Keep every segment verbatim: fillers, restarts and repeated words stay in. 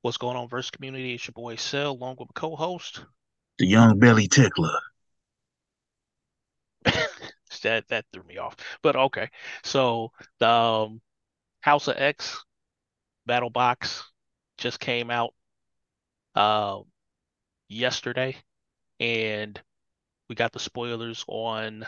What's going on, Verse Community? It's your boy Cell, along with my co-host. The young belly tickler. That that threw me off, but okay. So the um, House of X Battle Box just came out uh, yesterday, and we got the spoilers on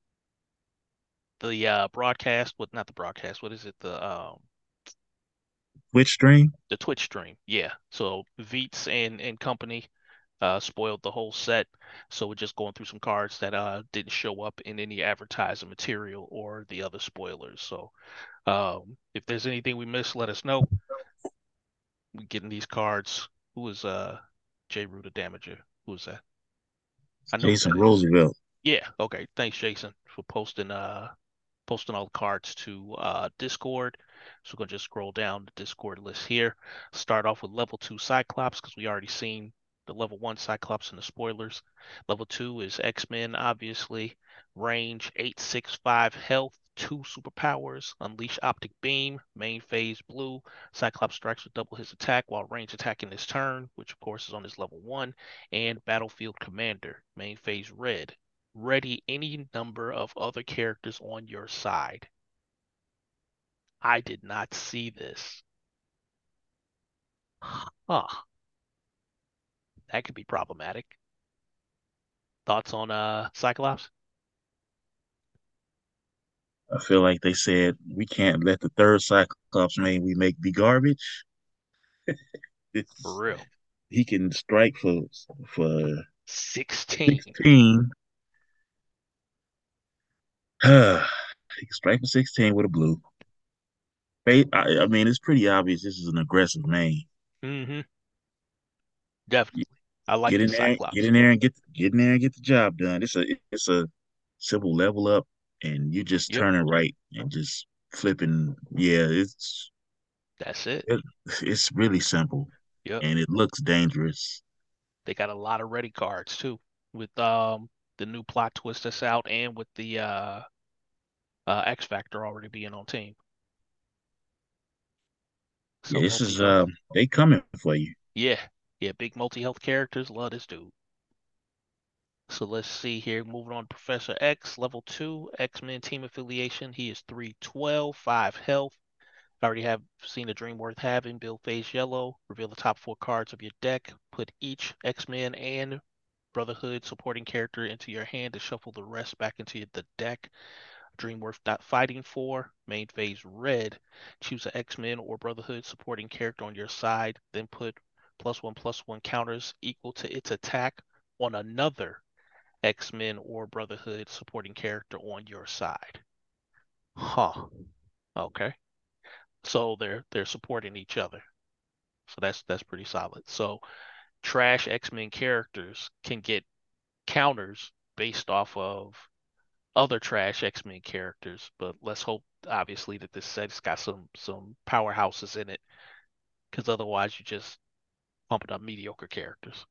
the uh, broadcast. What not the broadcast? What is it? The um, Twitch stream? the Twitch stream. Yeah. So Veets and and company uh, spoiled the whole set. So we're just going through some cards that uh, didn't show up in any advertising material or the other spoilers. So um, if there's anything we missed, let us know. We getting these cards. Who is uh J. Ruder Damager? Who is that? I know who Jason that is. Roosevelt. Yeah. Okay. Thanks, Jason, for posting uh posting all the cards to uh Discord. So we're gonna just scroll down the Discord list here. Start off with level two Cyclops because we already seen the level one Cyclops in the spoilers. Level two is X-Men, obviously. Range eight six five health, two superpowers, unleash optic beam, main phase blue. Cyclops strikes with double his attack while range attacking his turn, which of course is on his level one, and battlefield commander, main phase red. Ready any number of other characters on your side. I did not see this. Huh. That could be problematic. Thoughts on uh Cyclops? I feel like they said we can't let the third Cyclops main we make be garbage. For It's, real. he can strike for for sixteen. sixteen. he can strike for sixteen with a blue. I, I mean, it's pretty obvious this is an aggressive main. Mm-hmm. Definitely. I like Get in this there, get Cyclops. in there and get get in there and get the job done. It's a it's a simple level up, and you just Yep. turn it right and just flipping. Yeah, it's That's it. it, it's really simple, Yep. and it looks dangerous. They got a lot of ready cards too. With um the new plot twist that's out and with the uh uh X Factor already being on team. Yeah, So this is multi-health. uh, they coming for you. Yeah. Yeah, big multi-health characters. Love this dude. So let's see here. Moving on, Professor X, level two, X-Men team affiliation. He is three twelve, five health. I already have seen a dream worth having. Build phase yellow. Reveal the top four cards of your deck. Put each X-Men and Brotherhood supporting character into your hand to shuffle the rest back into the deck. Dream worth fighting for. Main phase red. Choose an X-Men or Brotherhood supporting character on your side. Then put plus one plus one counters equal to its attack on another X-Men or Brotherhood supporting character on your side. Huh. Okay. So they're they're supporting each other. So that's that's pretty solid. So trash X-Men characters can get counters based off of other trash X-Men characters, but let's hope obviously that this set's got some some powerhouses in it, because otherwise you're just pumping up mediocre characters.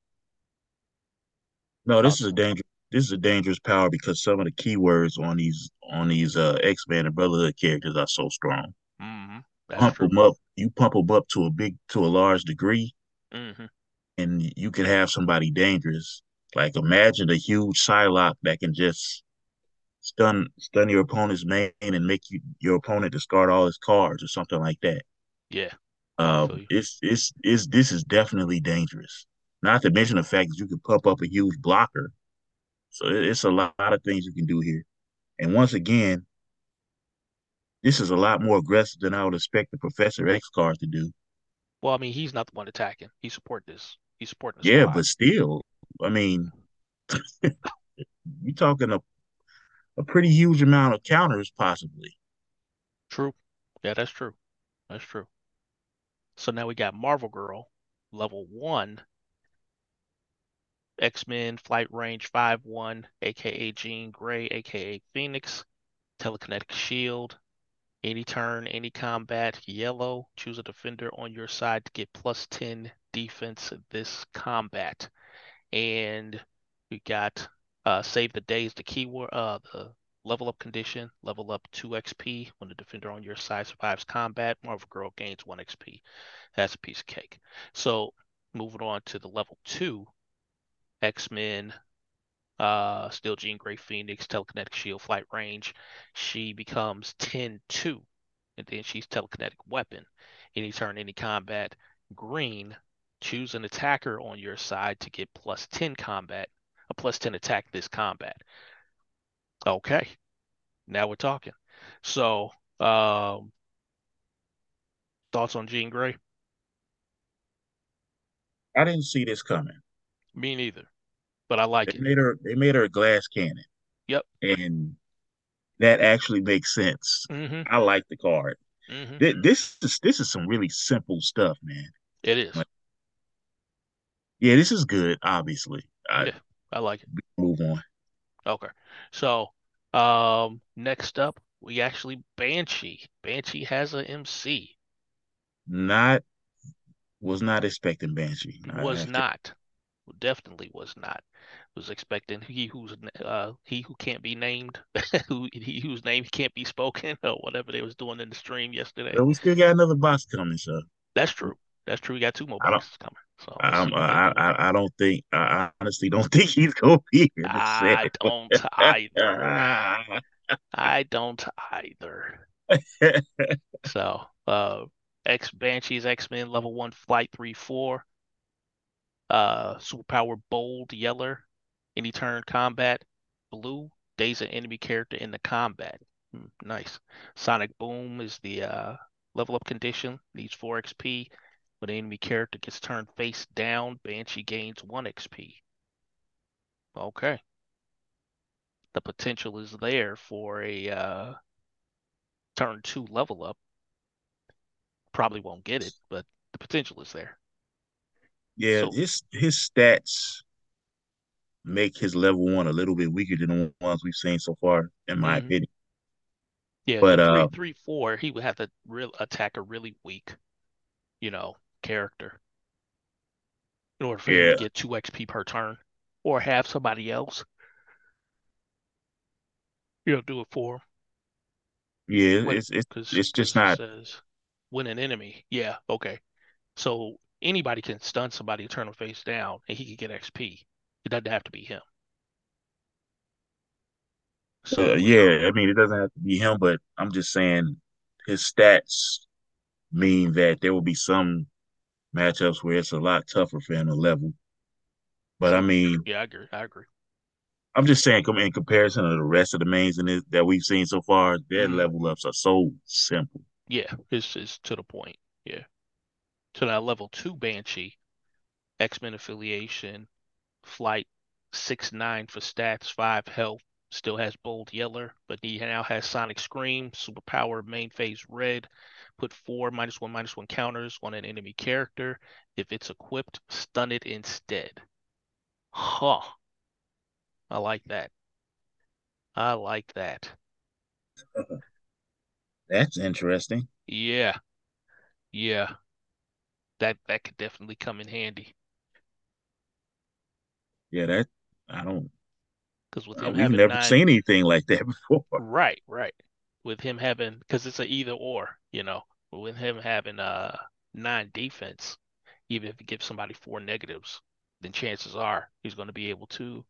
No, Uh, this is a danger. This is a dangerous power because some of the keywords on these on these uh X-Men and Brotherhood characters are so strong. mm-hmm. That's Pump true. them up. You pump them up to a big to a large degree, Mm-hmm. and you can have somebody dangerous. Like imagine a huge Psylocke that can just stun stun your opponent's main and make you your opponent discard all his cards or something like that. Yeah. No, I Um, feel you. it's it's it's this is definitely dangerous. Not to mention the fact that you can pump up a huge blocker. So it, it's a lot, lot of things you can do here. And once again, this is a lot more aggressive than I would expect the Professor X cards to do. Well, I mean, he's not the one attacking. He's supporting this. He's supporting the Yeah, squad. but still, I mean, you're talking a, a pretty huge amount of counters possibly. True. Yeah, that's true. That's true. So now we got Marvel Girl, level one, X-Men Flight Range five one, aka Jean Grey, aka Phoenix, Telekinetic Shield. Any turn, any combat, yellow. Choose a defender on your side to get plus ten defense this combat. And we got uh, Save the Day is the keyword, uh, the Level up condition, level up two X P when the defender on your side survives combat. Marvel Girl gains one X P. That's a piece of cake. So moving on to the level two X-Men, uh, still Jean Grey Phoenix, telekinetic shield, flight range. She becomes ten two, and then she's telekinetic weapon. Any turn, any combat. Green, choose an attacker on your side to get plus ten combat, a plus ten attack this combat. Okay, now we're talking. So, um, thoughts on Jean Grey? I didn't see this coming. Me neither, but I like They it. made her they made her a glass cannon, Yep. and that actually makes sense. Mm-hmm. I like the card. Mm-hmm. Th- This is this is some really simple stuff, man. It is. Like, yeah, this is good. Obviously, I Yeah, I like it. move on. Okay. So, um, next up, we actually Banshee. Banshee has a M C. Not was not expecting Banshee. I Was have to. not. Definitely was not. Was expecting he who's uh he who can't be named, who he whose name can't be spoken, or whatever they was doing in the stream yesterday. But we still got another box coming, so That's true. That's true. We got two more I don't. boxes coming. So let's see I'm, what they I, do with it. I I don't think I honestly don't think he's gonna be here to sell. I don't either. I don't either. So, uh, X Banshees X-Men level one flight three four. Uh, superpower bold yeller. Any turn combat. Blue days an enemy character in the combat. Hmm, nice. Sonic Boom is the uh level up condition. Needs four X P. When an enemy character gets turned face down, Banshee gains one X P. Okay. The potential is there for a uh turn two level up. Probably won't get it, but the potential is there. Yeah, So, his his stats make his level one a little bit weaker than the ones we've seen so far, in my mhm. opinion. Yeah, the But three uh, three four, he would have to real attack a really weak, you know, character in order for him to yeah, get two X P per turn, or have somebody else, you know, do it for him. yeah, What? it's it's Because it's just because it not. says when an enemy. Yeah, okay. So anybody can stun somebody, turn them face down, and he can get X P. It doesn't have to be him. Uh, So yeah, I mean, it doesn't have to be him, but I'm just saying his stats mean that there will be some matchups where it's a lot tougher for him to level. But I true. mean, Yeah, I agree. I agree. I'm just saying, come in comparison to the rest of the mains in this, that we've seen so far, their Hmm. level ups are so simple. Yeah, it's it's to the point. Yeah. So now level two Banshee, X-Men affiliation, flight six nine for stats, five health, still has bold yeller, but he now has Sonic Scream, superpower main phase red, put four minus one minus one counters on an enemy character. If it's equipped, stun it instead. Huh. I like that. I like that. That's interesting. Yeah, yeah. That that could definitely come in handy. Yeah, that I don't. Because with Uh, him we've having never nine. seen anything like that before. Right, right. With him having, because it's a either or, you know, but with him having uh nine defense, even if he gives somebody four negatives, then chances are he's going to be able to.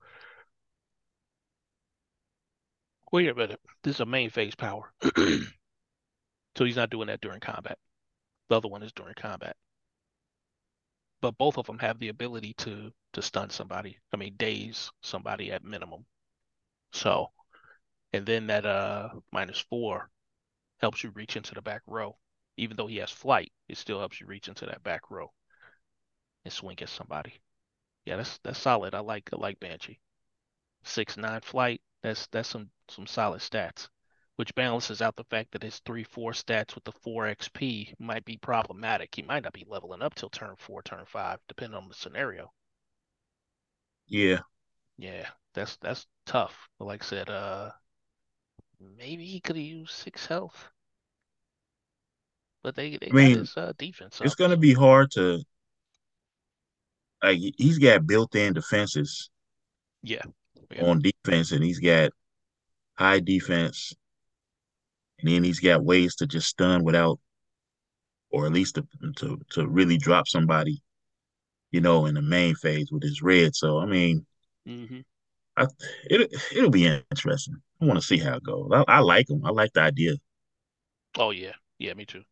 Wait a minute, this is a main phase power, so he's not doing that during combat. The other one is during combat, but both of them have the ability to to stun somebody. I mean, daze somebody at minimum. So, and then that uh minus four helps you reach into the back row. Even though he has flight, it still helps you reach into that back row and swing at somebody. Yeah, that's that's solid. I like I like Banshee. Six nine flight. That's that's some some solid stats, which balances out the fact that his three four stats with the four X P might be problematic. He might not be leveling up till turn four, turn five, depending on the scenario. Yeah, Yeah, that's that's tough. But like I said, uh, maybe he could have used six health, but they they I got mean, his uh defense it's up. gonna So. be hard to like. He's got built-in defenses Yeah, yeah. on defense, and he's got high defense, and then he's got ways to just stun without, or at least to to, to really drop somebody, you know, in the main phase with his red. So I mean, Hmm. I, it it'll be interesting. I want to see how it goes. I, I like him. I like the idea. Oh yeah, yeah, me too.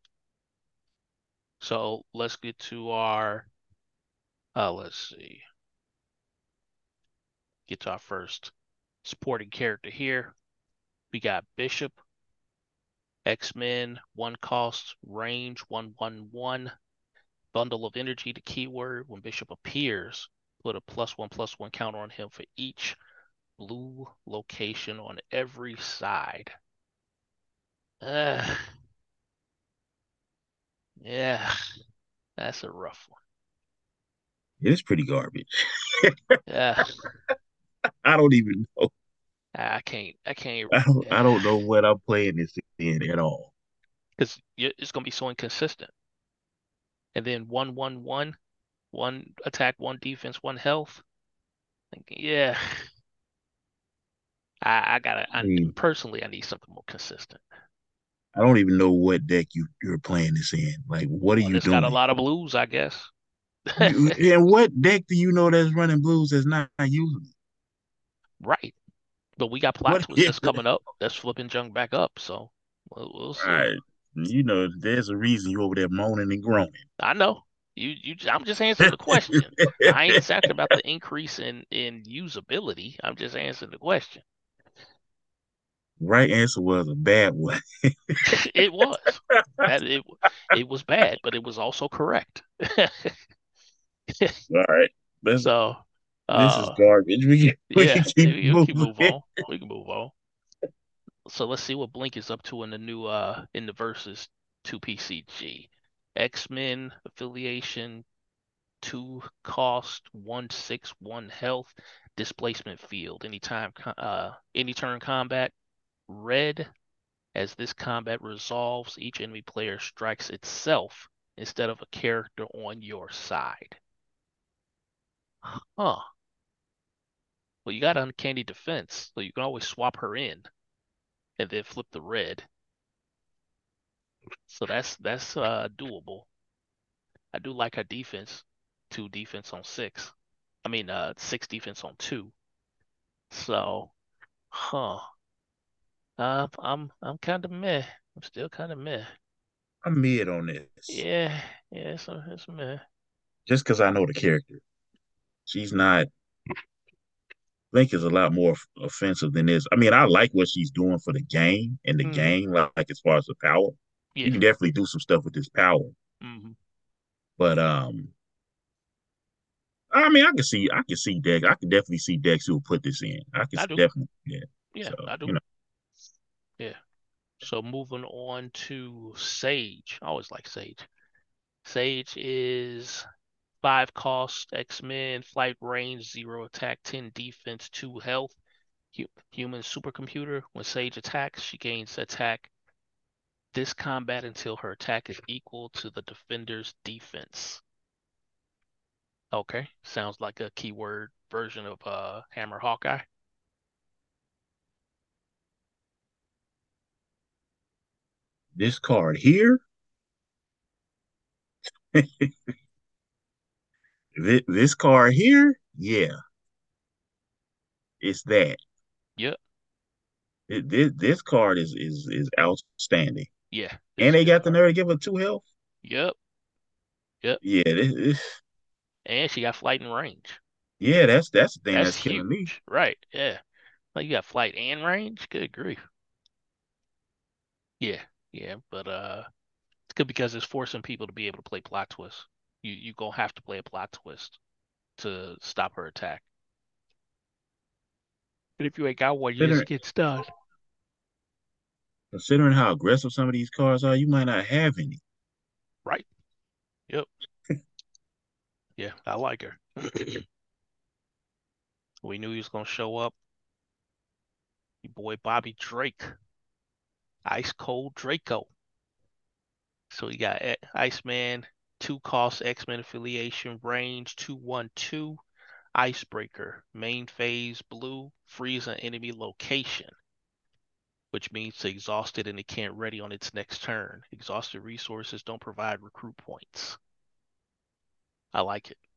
So let's get to our uh let's see, get to our first supporting character here. We got Bishop, X-Men, one cost, range one one one, bundle of energy to keyword. When Bishop appears, put a plus one plus one counter on him for each blue location on every side. Uh, yeah, that's a rough one. It is pretty garbage. Yeah, I don't even know. I can't, I can't, I don't I yeah, don't know what I'm playing this in at all. because it's gonna be so inconsistent. And then one one one, one attack, one defense, one health. Like, yeah, I, I gotta. I I, mean, personally, I need something more consistent. I don't even know what deck you you're playing this in. Like, what are One you that's got a doing? lot of blues, I guess. You and what deck do you know that's running blues that's not, not using? Right. But we got plot What twists is that's coming up. That's flipping junk back up. So we'll, we'll see. right? You know, there's a reason you over there moaning and groaning. I know. You you I'm just answering the question. I ain't talking about the increase in in usability. I'm just answering the question. Right answer was a bad one. It was. That it it was bad, but it was also correct. All right, let's. So, This is uh, garbage. We can we can yeah, keep you keep moving. move on. We can move on. So let's see what Blink is up to in the new uh in the versus two P C G. X-Men affiliation, two cost, one six, one health, displacement field. Anytime uh any turn combat, red. As this combat resolves, each enemy player strikes itself instead of a character on your side. Huh. Well, you got uncanny defense, so you can always swap her in and then flip the red. So that's that's uh doable. I do like her defense. Two defense on six. I mean uh six defense on two. So, huh. Uh, I'm I'm kind of meh. I'm still kind of meh. I'm mid on this Yeah, yeah, it's, a, it's meh. just because I know the character. She's not. Blink is a lot more offensive than this. I mean, I like what she's doing for the game and the Hmm. game, like, like as far as the power. You Yeah. can definitely do some stuff with this power, Hmm. but um, I mean, I can see, I can see Dex. I can definitely see Dex who will put this in. I can I do. definitely, yeah. Yeah, So I do. you know, Yeah. So moving on to Sage. I always like Sage. Sage is five cost, X-Men, flight range, zero attack, ten defense, two health. Hu- human supercomputer. When Sage attacks, she gains attack this combat until her attack is equal to the defender's defense. Okay, sounds like a keyword version of uh Hammer Hawkeye. this card here, this, this card here, yeah, it's that. Yep, It, this, this card is is is outstanding, yeah, this and is a they good got the card. nerve to give her two health. Yep, yep, Yeah, this, this, and she got flight and range. yeah, that's that's the thing That's that's killing me. huge, right? Yeah, like you got flight and range. Good grief. Yeah, yeah, but uh, it's good because it's forcing people to be able to play plot twists. You you gonna have to play a plot twist to stop her attack. And if you ain't got one, you just Considering, get stunned. considering how aggressive some of these cards are, you might not have any. Right? Yep. Yeah, I like her. We knew he was gonna show up. Your boy Bobby Drake, Ice Cold Draco. So you got E- Iceman, two cost X-Men affiliation, range two one two, Icebreaker, main phase blue, freeze an enemy location. which means it's exhausted and it can't ready on its next turn. Exhausted resources don't provide recruit points. I like it.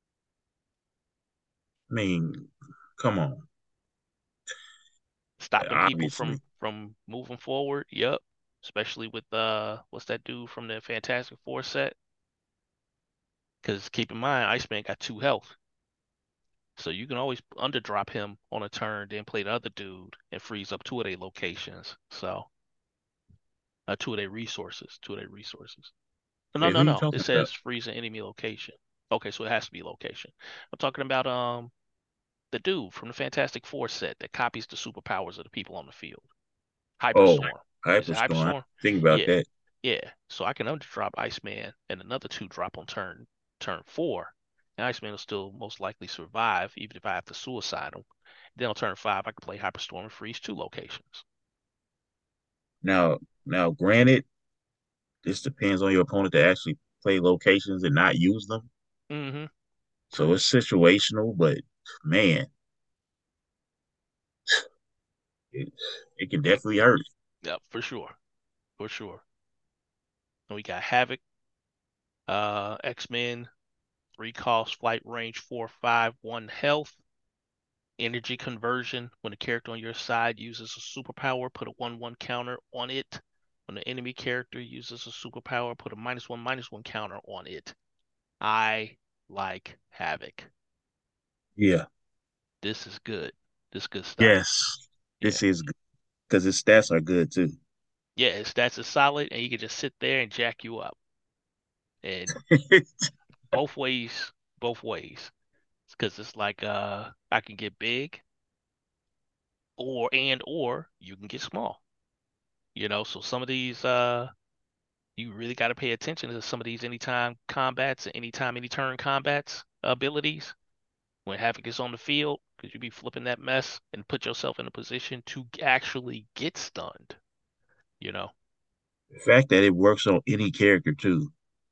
I mean, come on. Stopping people Obviously. from from moving forward. Yep. Especially with uh what's that dude from the Fantastic Four set? Because keep in mind, Iceman got two health. So you can always underdrop him on a turn, then play the other dude and freeze up two of their locations. So uh, two of their resources, two of their resources. No, Wait, no, who you no. It talking about? says freeze an enemy location. Okay, so it has to be location. I'm talking about um the dude from the Fantastic Four set that copies the superpowers of the people on the field. Oh, Hyperstorm. Is it Hyperstorm. I Hyperstorm? think about Yeah, that. yeah. So I can underdrop Iceman and another two drop on turn turn four. And Iceman will still most likely survive, even if I have to suicide him. Then on turn five, I can play Hyperstorm and freeze two locations. Now, now, granted, this depends on your opponent to actually play locations and not use them. Mm-hmm. So it's situational, but man, it, it can definitely hurt. Yeah, for sure. For sure. And we got Havoc, uh, X-Men, three cost, flight range, four, five, one health. Energy conversion. When a character on your side uses a superpower, put a one one counter on it. When the enemy character uses a superpower, put a minus one minus one counter on it. I like Havoc. Yeah. This is good. This is good stuff. Yes. Yeah. This is good because his stats are good too. Yeah, his stats are solid and he can just sit there and jack you up. And both ways, both ways. Because it's like uh I can get big or and or you can get small. You know, so some of these uh you really got to pay attention to some of these anytime combats and anytime any turn combats abilities when Havoc is on the field because you be flipping that mess and put yourself in a position to actually get stunned, you know. The fact that it works on any character too.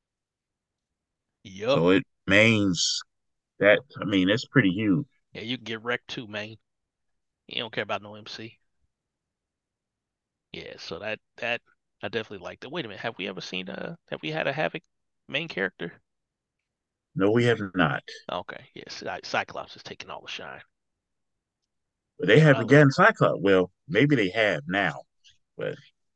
Yup. So it means that, I mean, that's pretty huge. Yeah, you can get wrecked too, man. You don't care about no M C. Yeah, so that that I definitely like that. Wait a minute, have we ever seen a have we had a Havoc main character? No, we have not. Okay, yes, Cy- Cyclops is taking all the shine. But they haven't Uh, gotten Cyclops. Well, maybe they have now, but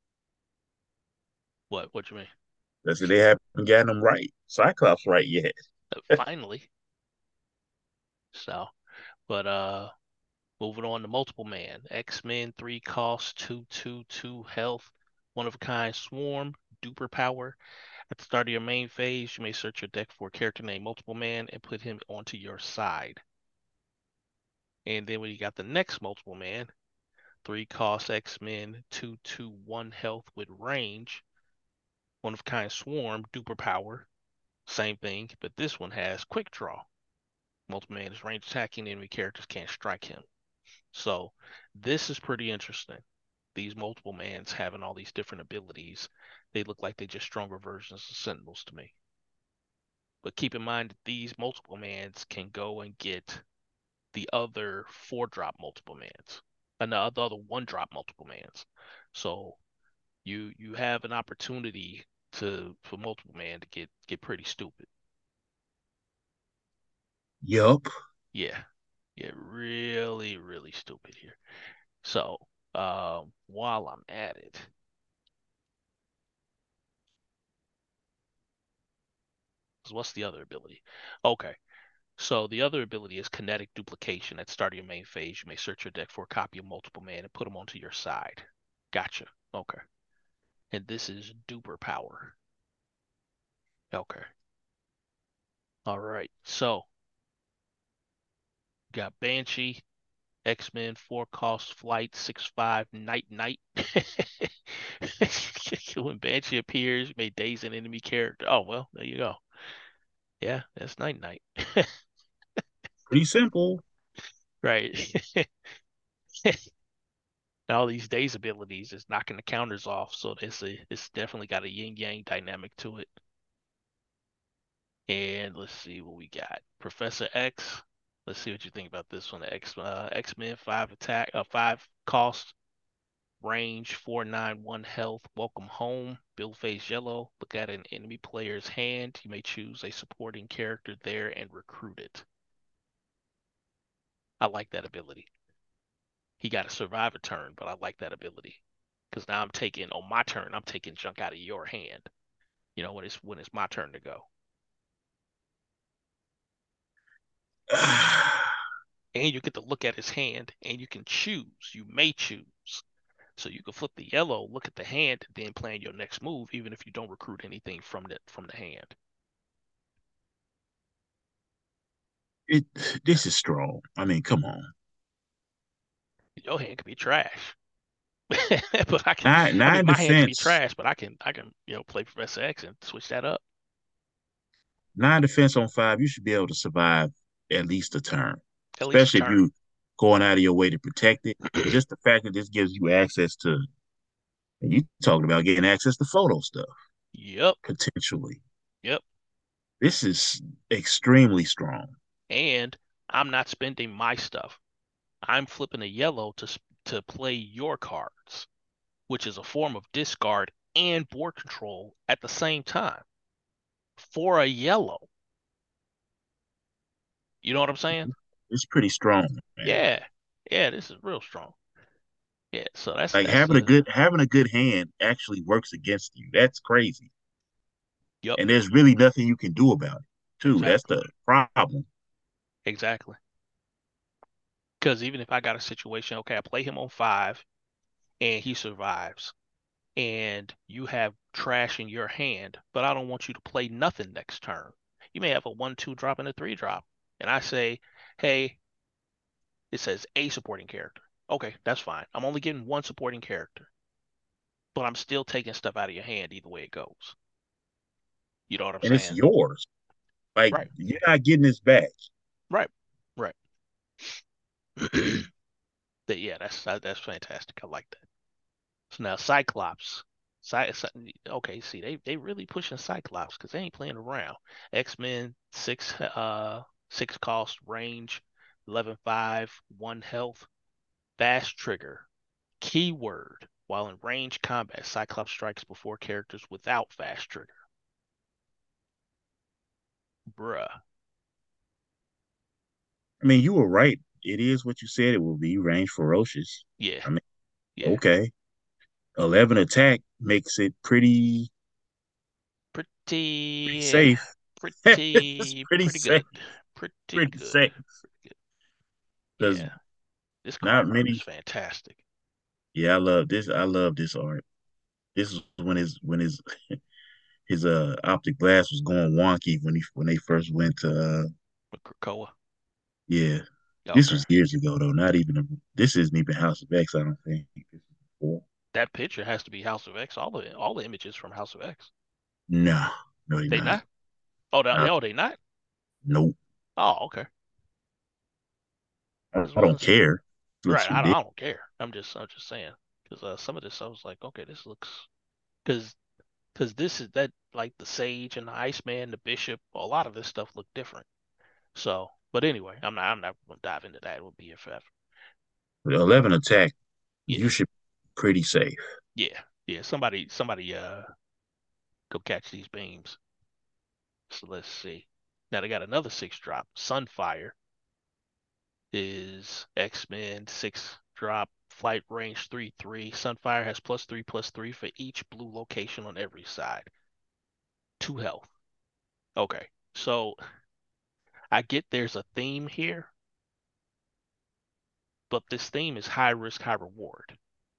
what what you mean? that's they haven't gotten them right. Cyclops right yet. Uh, finally. So, but uh moving on to multiple man. X-Men, three cost, two, two, two health, one of a kind swarm, duper power. At the start of your main phase, you may search your deck for a character named Multiple Man and put him onto your side. And then when you got the next Multiple Man, three cost X-Men, two, two, one health with range, one of a kind swarm, duper power. Same thing, but this one has quick draw. Multiple Man is range attacking, enemy characters can't strike him. So this is pretty interesting. These multiple mans having all these different abilities, they look like they're just stronger versions of Sentinels to me. But keep in mind that these multiple mans can go and get the other four drop multiple mans, and the other one drop multiple mans. So you you have an opportunity to for multiple man to get get pretty stupid. Yup. Yeah, yeah, really really stupid here. So um, while I'm at it, 'cause what's the other ability? Okay, so the other ability is kinetic duplication. At the start of your main phase, you may search your deck for a copy of multiple man and put them onto your side. Gotcha. Okay. And this is duper power. Okay. All right. So got Banshee, X-Men, four cost flight, six five, night night. When Banshee appears, you may daze an enemy character. Oh well, there you go. Yeah, that's night night. Pretty simple. Right. All these days abilities is knocking the counters off, so it's a it's definitely got a yin yang dynamic to it. And let's see what we got. Professor X. Let's see what you think about this one. X uh, X-Men five attack, uh, five cost, Range four nine one health. Welcome home. Build phase yellow. Look at an enemy player's hand. You may choose a supporting character there and recruit it. I like that ability. He got to survive a turn, but I like that ability because now I'm taking on my turn. I'm taking junk out of your hand. You know when it's when it's my turn to go, and you get to look at his hand, and you can choose. You may choose. So you can flip the yellow, look at the hand, and then plan your next move, even if you don't recruit anything from the from the hand. it this is strong. I mean, come on. Your hand could be trash, but I can. Nine I mean, nine my hand could be defense, trash, but I can. I can you know play Professor X and switch that up. nine defense on five, you should be able to survive at least a turn. At least a Especially if turn. you going out of your way to protect it. Just the fact that this gives you access to, and you talking about getting access to photo stuff, Yep. potentially. Yep. This is extremely strong. And I'm not spending my stuff. I'm flipping a yellow to to play your cards, which is a form of discard and board control at the same time for a yellow. You know what I'm saying? It's pretty strong, man. Yeah. Yeah, this is real strong. Yeah, so that's Like that's having a a good having a good hand actually works against you. That's crazy. yep, And there's really nothing you can do about it, too. That's exactly. the problem. Exactly. Because even if I got a situation, okay, I play him on five and he survives, and you have trash in your hand, but I don't want you to play nothing next turn. You may have a one two drop and a three drop. And I say, hey, it says a supporting character. Okay, that's fine. I'm only getting one supporting character, but I'm still taking stuff out of your hand either way it goes. You know what I'm And it's saying? yours. Like Right, you're not getting this back. right, right. But yeah, that's that's fantastic. I like that. So now Cyclops. Cy, okay, see, they they really pushing Cyclops because they ain't playing around. X-Men, six uh six cost range, eleven five, one health, fast trigger. Keyword. While in range combat, Cyclops strikes before characters without fast trigger. Bruh. I mean, you were right. It is what you said it will be. Range ferocious. Yeah, I mean, yeah. okay. eleven attack makes it pretty pretty Pretty, safe. It's pretty, pretty pretty safe. good. Pretty Pretty good. safe. Because Yeah, this not card art is many. fantastic. Yeah, I love this. I love this art. This is when his when his his uh optic glass was going wonky when he when they first went to uh With Krakoa. yeah. This Okay. was years ago though. Not even a, this isn't even House of X. I don't think. This is before. That picture has to be House of X. All the all the images from House of X. No, no, you're They not. not? Oh, no, Not oh, they not? nope. Oh, okay. I, This I don't was care. It right. looks I don't, ridiculous. I don't care. I'm just I'm just saying because uh, some of this I was like, okay, this looks because because this is that like the Sage and the Iceman, the Bishop. A lot of this stuff look different. So, but anyway, I'm not I'm not gonna dive into that with B F F. With eleven attack, you Yeah, should be pretty safe. yeah, yeah. Somebody somebody uh go catch these beams. So let's see. Now they got another six drop. Sunfire is X-Men six drop flight range three three. Sunfire has plus three plus three for each blue location on every side. Two health. Okay. So I get there's a theme here, but this theme is high risk, high reward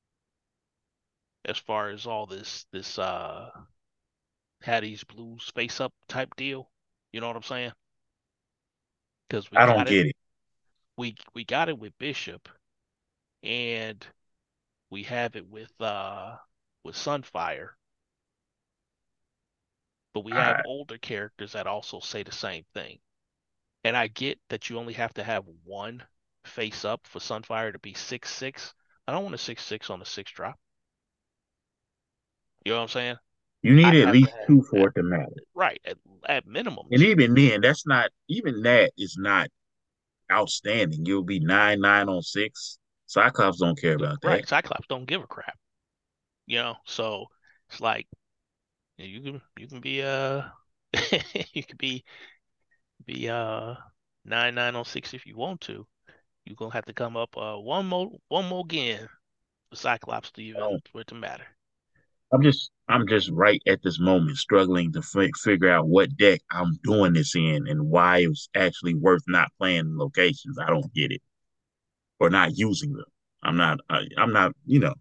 as far as all this this uh Hattie's blues face up type deal. You know what I'm saying? Because we I don't got it get it. we we got it with Bishop and we have it with uh with Sunfire, but we have I, older characters that also say the same thing. And I get that you only have to have one face up for Sunfire to be six six. I don't want a six six on a six drop. You know what I'm saying? you need I'd at have to least have two at, for it to matter. right at, at minimum And two. even then, that's not even that is not outstanding. You'll be nine nine on six. Cyclops don't care about that. Right, Cyclops don't give a crap, you know. So it's like you can you can be uh you can be be uh nine nine oh six if you want to. You're gonna have to come up uh one more one more again for Cyclops to I even don't, for it to matter. I'm just I'm just right at this moment struggling to fi figure out what deck I'm doing this in and why it's actually worth not playing locations. I don't get it or not using them. I'm not. I, I'm not. You know,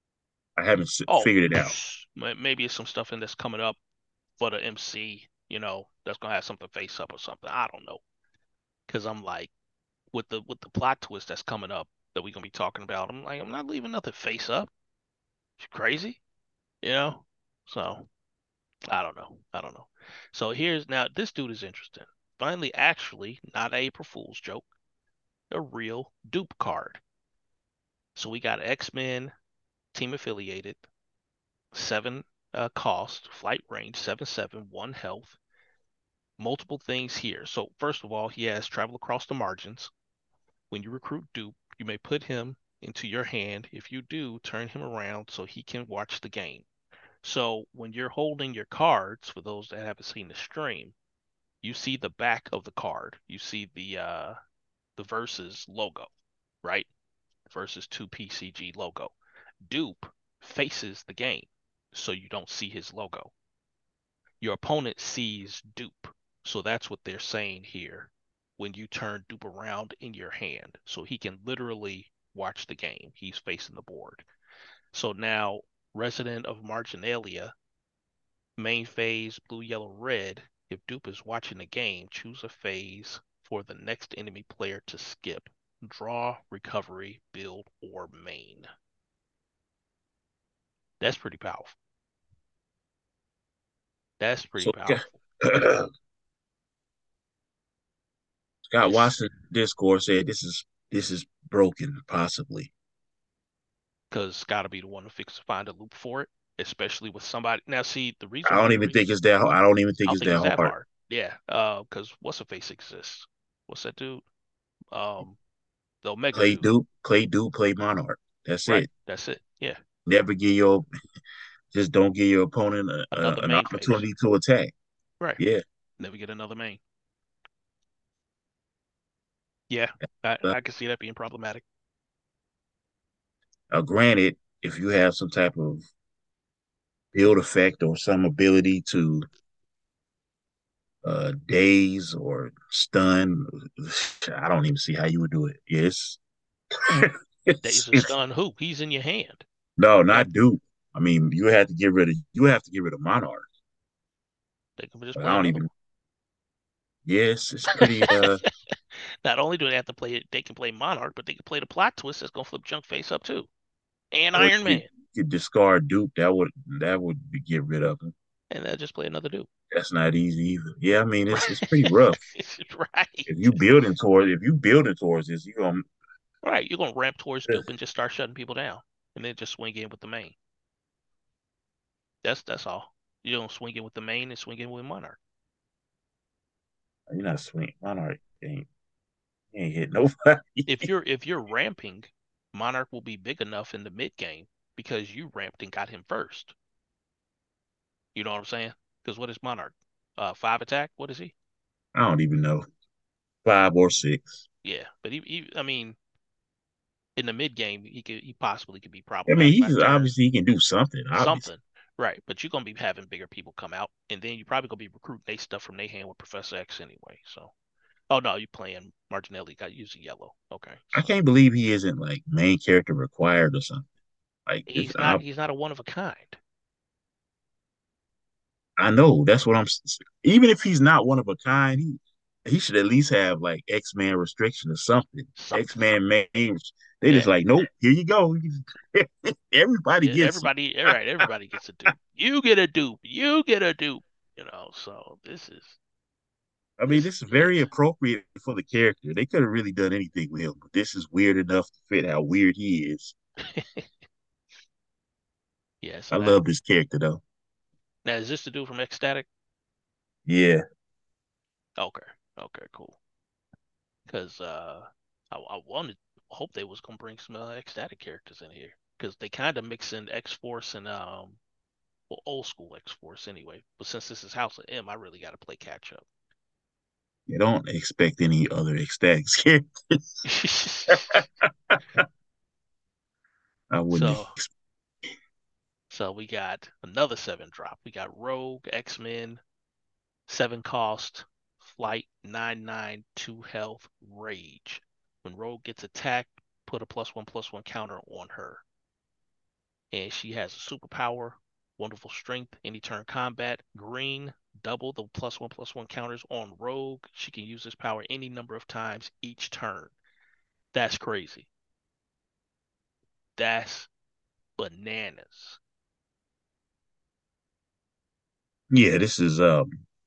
I haven't s- Oh, figured it out. maybe it's some stuff in that's coming up for the M C, you know, that's gonna have something face up or something. I don't know. Cause I'm like with the with the plot twist that's coming up that we're gonna be talking about, I'm like, I'm not leaving nothing face up. You crazy? You know? So I don't know. I don't know. So here's now this dude is interesting. Finally, actually, not a April Fool's joke, a real dupe card. So we got X-Men team affiliated, seven uh, cost, flight range, seven seven, one health, multiple things here. So first of all, he has travel across the margins. When you recruit dupe, you may put him into your hand. If you do, turn him around so he can watch the game. So when you're holding your cards, for those that haven't seen the stream, you see the back of the card. You see the uh the versus logo, right? Versus two P C G logo. Dupe faces the game, so you don't see his logo. Your opponent sees dupe. So that's what they're saying here when you turn dupe around in your hand. So he can literally watch the game. He's facing the board. So now, resident of Marginalia, main phase, blue, yellow, red. If dupe is watching the game, choose a phase for the next enemy player to skip. Draw, recovery, build, or main. That's pretty powerful. That's pretty So powerful. Scott It's Watson Discord said this is this is broken, possibly. because it's got to be the one to fix find a loop for it, especially with somebody. Now, see, the I reason don't why even there think is, it's that. I don't even I think don't it's think it's that that hard. hard. Yeah, uh, because what's a face exists? What's that dude? Um, the Omega Play dude. Duke, play Duke, play Monarch. That's Right. it. That's it. Yeah. Never give your just don't give your opponent a, a, Another an main face. opportunity to attack. Right. Yeah. Never get another main. Yeah, I Uh, I can see that being problematic. uh, granted, if you have some type of build effect or some ability to uh daze or stun, I don't even see how you would do it. Yes. Days it's, of it's stun. Who? He's in your hand. no, Like not Duke. I mean, you have to get rid of you have to get rid of Monarch. they can just But I play don't another even. Yes, it's pretty. one. Uh, Not only do they have to play it, they can play Monarch, but they can play the plot twist that's gonna flip Junk Face up too, and or Iron you could, Man, you could discard Duke. That would that would be, get rid of him. and they'll just play another dude. That's not easy either. Yeah, I mean it's it's pretty rough. If you Right. building towards if you building towards this, you gonna Right. You're gonna ramp towards dupe and just start shutting people down, and then just swing in with the main. That's that's all. You don't swing in with the main and swing in with Monarch. you're not swing Monarch ain't ain't hit nobody. If you're if you're ramping, Monarch will be big enough in the mid game because you ramped and got him first. You know what I'm saying? Because what is Monarch? Uh, five attack. What is he? I don't even know five or six. Yeah, but he, he I mean, in the mid game, he could he possibly could be I mean problematic by he's turn obviously he can do something. Obviously, something. Right, but you're gonna be having bigger people come out, and then you're probably gonna be recruiting they stuff from their hand with Professor X anyway. So, oh no, you playing Martinelli got using yellow. Okay, I so can't believe he isn't like main character required or something. Like if he's I not he's not a one of a kind. I know that's what I'm. Even if he's not one of a kind, he he should at least have like X Men restriction or something. X Something. Men main. They just Yeah, like, nope. Here you go. Everybody yeah. gets. Everybody, all right. Everybody gets a dupe. You get a dupe. You get a dupe. You know. So this is I mean, this this is is very appropriate for the character. They could have really done anything with him, but this is weird enough to fit how weird he is. yeah. So I that love this character though. now is this the dude from Ecstatic? Yeah, Okay. Okay. Cool. Because uh, I, I wanted hope they was gonna bring some uh, ecstatic characters in here because they kind of mix in X Force and um well old school X Force anyway. But since this is House of M, I really got to play catch up. You don't expect any other ecstatics here. I wouldn't So expect. so we got another seven drop. We got Rogue, X Men, seven cost, flight, nine nine, two health, rage. When Rogue gets attacked, put a plus one plus one counter on her. And she has a superpower, wonderful strength, any turn combat, green, double the plus one plus one counters on Rogue. She can use this power any number of times each turn. That's crazy. That's bananas. Yeah, this is um,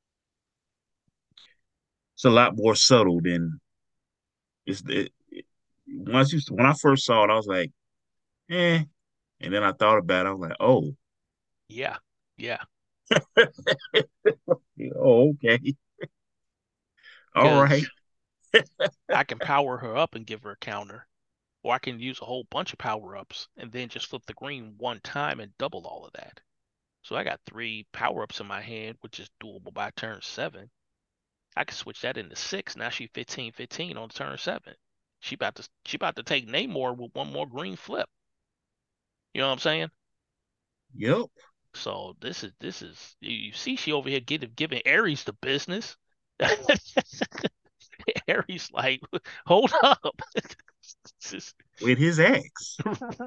it's a lot more subtle than it's. It, it, once you when I first saw it, I was like, eh, and then I thought about it. I was like, oh, Yeah, yeah. oh, okay, all right. Because I can power her up and give her a counter, or I can use a whole bunch of power ups and then just flip the green one time and double all of that. So I got three power ups in my hand, which is doable by turn seven. I can switch that into six. Now she fifteen fifteen on turn seven. She about to she about to take Namor with one more green flip. You know what I'm saying? Yep. So this is this is you, you see she over here giving giving Ares the business. Ares like, hold up. With his ex.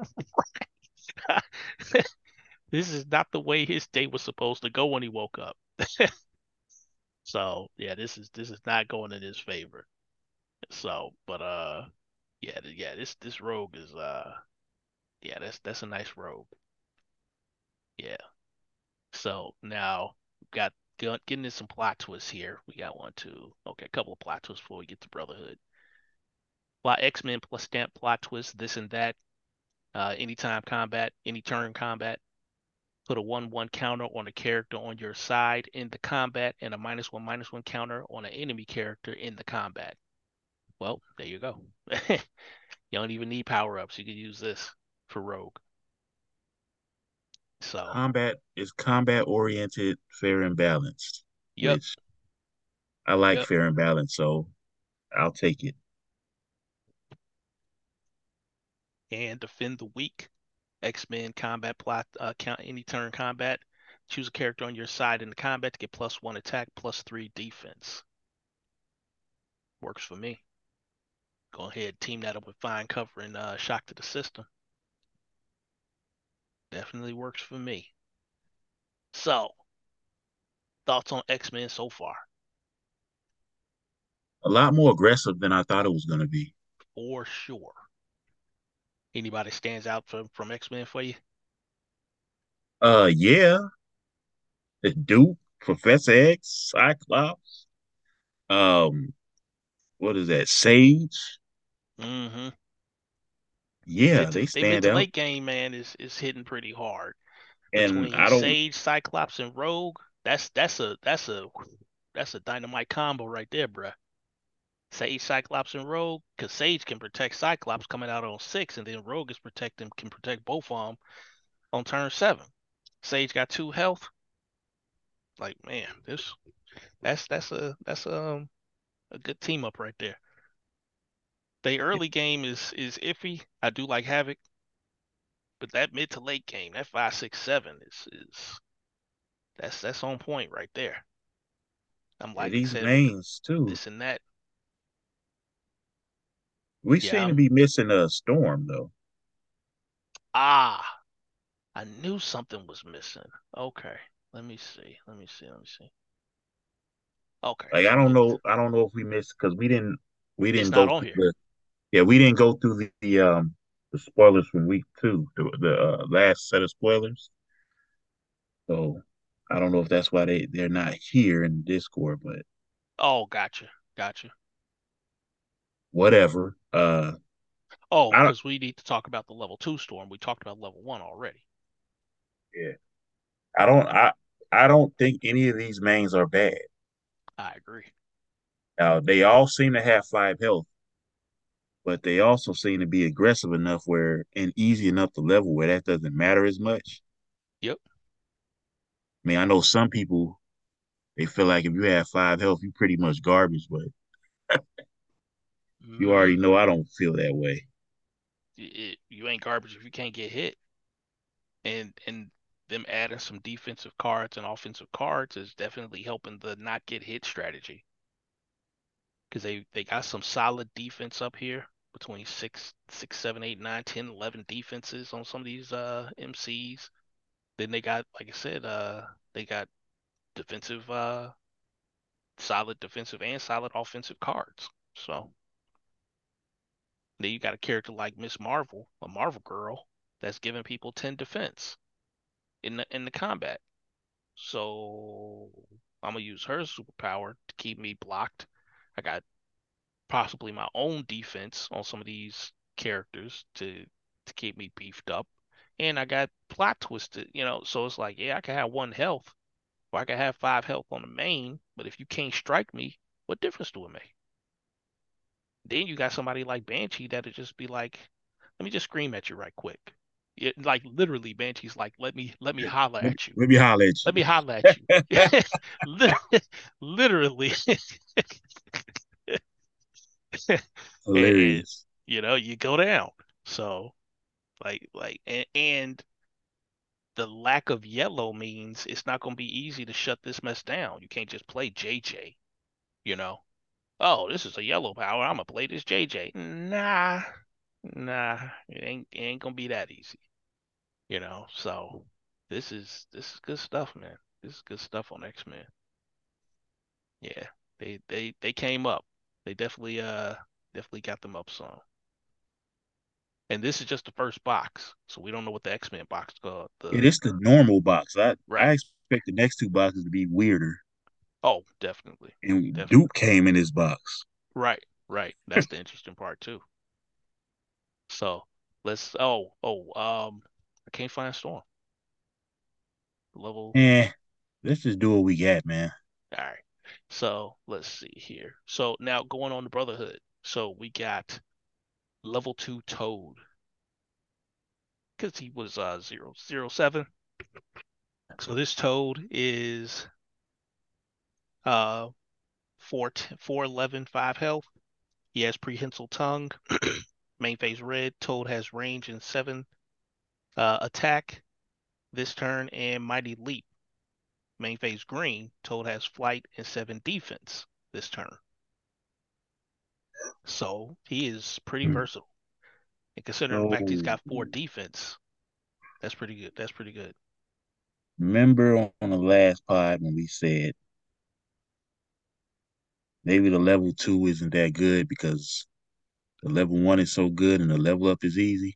This is not the way his day was supposed to go when he woke up. So yeah, this is this is not going in his favor. So, but uh, yeah, yeah, this this rogue is uh, yeah, that's that's a nice rogue. Yeah. So now we've got getting into some plot twists here. We got one, two, okay, a couple of plot twists before we get to Brotherhood. Plot X Men plus stamp plot twist, this and that. Uh, anytime combat, any turn combat. Put a one one counter on a character on your side in the combat, and a minus one minus one counter on an enemy character in the combat. Well, there you go. You don't even need power ups. You can use this for Rogue. So, Combat is combat oriented, fair and balanced, yep, which I like yep. fair and balanced, so I'll take it. And defend the weak. X-Men combat plot uh, count any turn combat. Choose a character on your side in the combat to get plus one attack, plus three defense. Works for me. Go ahead, team that up with fine cover and uh, shock to the system. Definitely works for me. So, thoughts on X-Men so far? A lot more aggressive than I thought it was going to be. For sure. Anybody stands out from from X-Men for you? Uh, yeah, the Duke, Professor X, Cyclops. Um, what is that? Sage. Mm-hmm. They Yeah, mid they to they mid stand to out, late game man is is hitting pretty hard and between I don't. Sage, Cyclops, and Rogue. That's that's a that's a that's a dynamite combo right there, bruh. Sage, Cyclops, and Rogue, because Sage can protect Cyclops coming out on six, and then Rogue is protecting can protect both of them on turn seven. Sage got two health. Like man, this that's that's a that's um a good team up right there. The early game is is iffy. I do like Havoc, but that mid to late game, that five six seven is is that's that's on point right there. I'm Yeah, like I these said with the names too. this and that. We Yeah, seem to I'm be missing a storm though. ah I knew something was missing. Okay, let me see. Let me see. Let me see. Okay, Like I so don't we know. I don't know if we missed because we didn't. We it's didn't not go on through here. the. Yeah, we didn't go through the, the um the spoilers from week two, the the uh, last set of spoilers. So I don't know if that's why they they're not here in Discord, but Oh, gotcha, gotcha. whatever. Uh, Oh, I don't. because we need to talk about the level two storm. We talked about level one already. Yeah, I don't. I I don't think any of these mains are bad. I agree. Uh, they all seem to have five health, but they also seem to be aggressive enough where and easy enough to level where that doesn't matter as much. Yep. I mean, I know some people they feel like if you have five health, you pretty much garbage, but you already Mm, know I don't feel that way. it, you ain't garbage if you can't get hit. And and them adding some defensive cards and offensive cards is definitely helping the not get hit strategy. Because they they got some solid defense up here between six, six, seven, eight, nine, ten, eleven defenses on some of these uh M Cs. Then they got, like I said, uh they got defensive, uh solid defensive and solid offensive cards. So then you got a character like Miss Marvel, a Marvel girl, that's giving people ten defense in the in the combat. So I'm gonna use her superpower to keep me blocked. I got possibly my own defense on some of these characters to to keep me beefed up. And I got plot twisted, you know, so it's like, yeah, I can have one health, or I can have five health on the main, but if you can't strike me, what difference do it make? Then you got somebody like Banshee that'll just be like, let me just scream at you right quick. It, like literally, Banshee's like, let me let me holler Let me, at you. let me holler at Let me you. holler at you. Literally, literally. and, and Hilarious. you know, you go down. So like like and, and the lack of yellow means it's not going to be easy to shut this mess down. You can't just play J J, you know. Oh, this is a yellow power. I'm gonna play this J J. Nah, nah, it ain't it ain't gonna be that easy, you know. So this is this is good stuff, man. This is good stuff on X-Men. Yeah, they they they came up. They definitely uh definitely got them up some. And this is just the first box, so we don't know what the X-Men box called. Yeah, The this the normal box. I I right. expect the next two boxes to be weirder. Oh, definitely, And definitely. Duke came in this box. Right, right. That's the interesting part too. So let's. Oh, oh. Um, I can't find Storm level. Eh, let's just do what we got, man. All right. So let's see here. So now going on to Brotherhood. So we got level two Toad because he was uh zero zero seven. So this Toad is uh four four eleven five health. He has prehensile tongue. Main phase red. Toad has range and seven uh attack this turn and mighty leap. Main phase green. Toad has flight and seven defense this turn. So he is pretty versatile. And considering the So fact he's got four defense, that's pretty good. That's pretty good. remember on the last pod when we said maybe the level two isn't that good because the level one is so good and the level up is easy.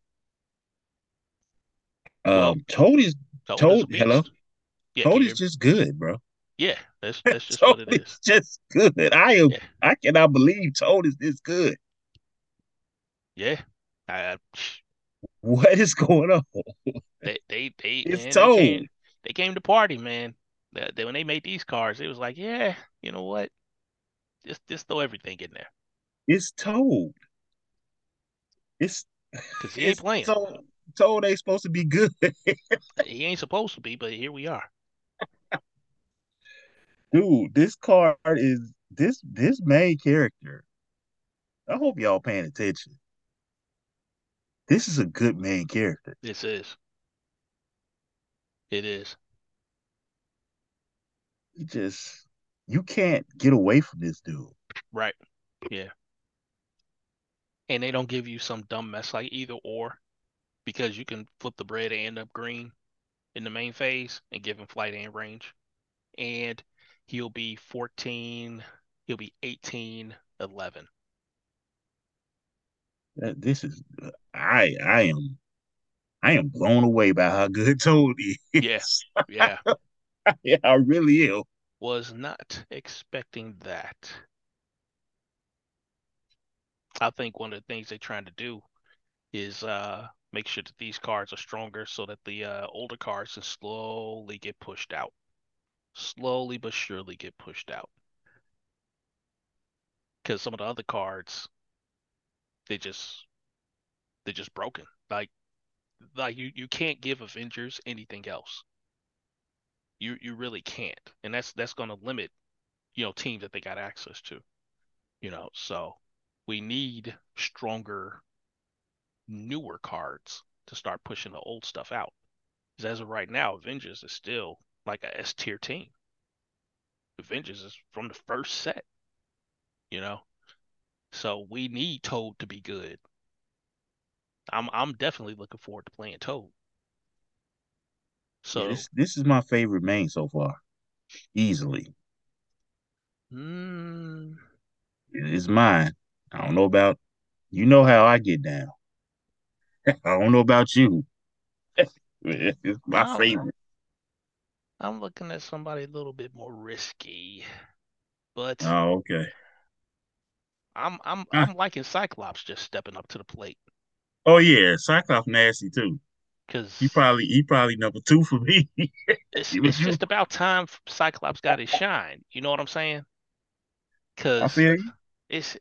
Well, Um, Toad is Toad is a Toad. Hello, beast. Yeah, can Toad you is hear me? just good, bro. Yeah, that's that's just Toad what it is. is just good. I am. Yeah, I cannot believe Toad is this good. yeah. I, What is going on? they they they It's man, they Toad. came they came to party, man. They, they- when they made these cards, it was like, yeah, you know what? Just just throw everything in there It's Toad. It's because he ain't it's playing. so Toad ain't supposed to be good. He ain't supposed to be, but here we are. Dude, this card is this this main character. I hope y'all paying attention. This is a good main character. This is it is He just you can't get away from this dude. right. Yeah, and they don't give you some dumb mess like either or because you can flip the bread and end up green in the main phase and give him flight and range. And he'll be fourteen, he'll be eighteen, eleven. That- This is I I am I am blown away by how good Toad Yeah, is. yeah. Yeah, I really am. Was not expecting that. I think one of the things they're trying to do is uh make sure that these cards are stronger so that the uh, older cards can slowly get pushed out. Slowly but surely get pushed out. Because some of the other cards They just they're just broken. Like like you you can't give Avengers anything else. You you really can't, and that's that's gonna limit you know teams that they got access to. You know, so we need stronger, newer cards to start pushing the old stuff out. Because as of right now, Avengers is still like a S tier team. Avengers is from the first set. You know, so we need Toad to be good. I'm I'm definitely looking forward to playing Toad. Yeah, So, this this is my favorite main so far, easily. mm, It's mine. I don't know about you know how I get down. I don't know about you. It's my I'm favorite. I'm looking at somebody a little bit more risky, but Oh, okay. I'm I'm Ah, I'm liking Cyclops just stepping up to the plate oh yeah, Cyclops nasty too. He because probably he probably number two for me. it's Would it's you? just about time Cyclops got his shine. You know what I'm saying? I Because feel you. it's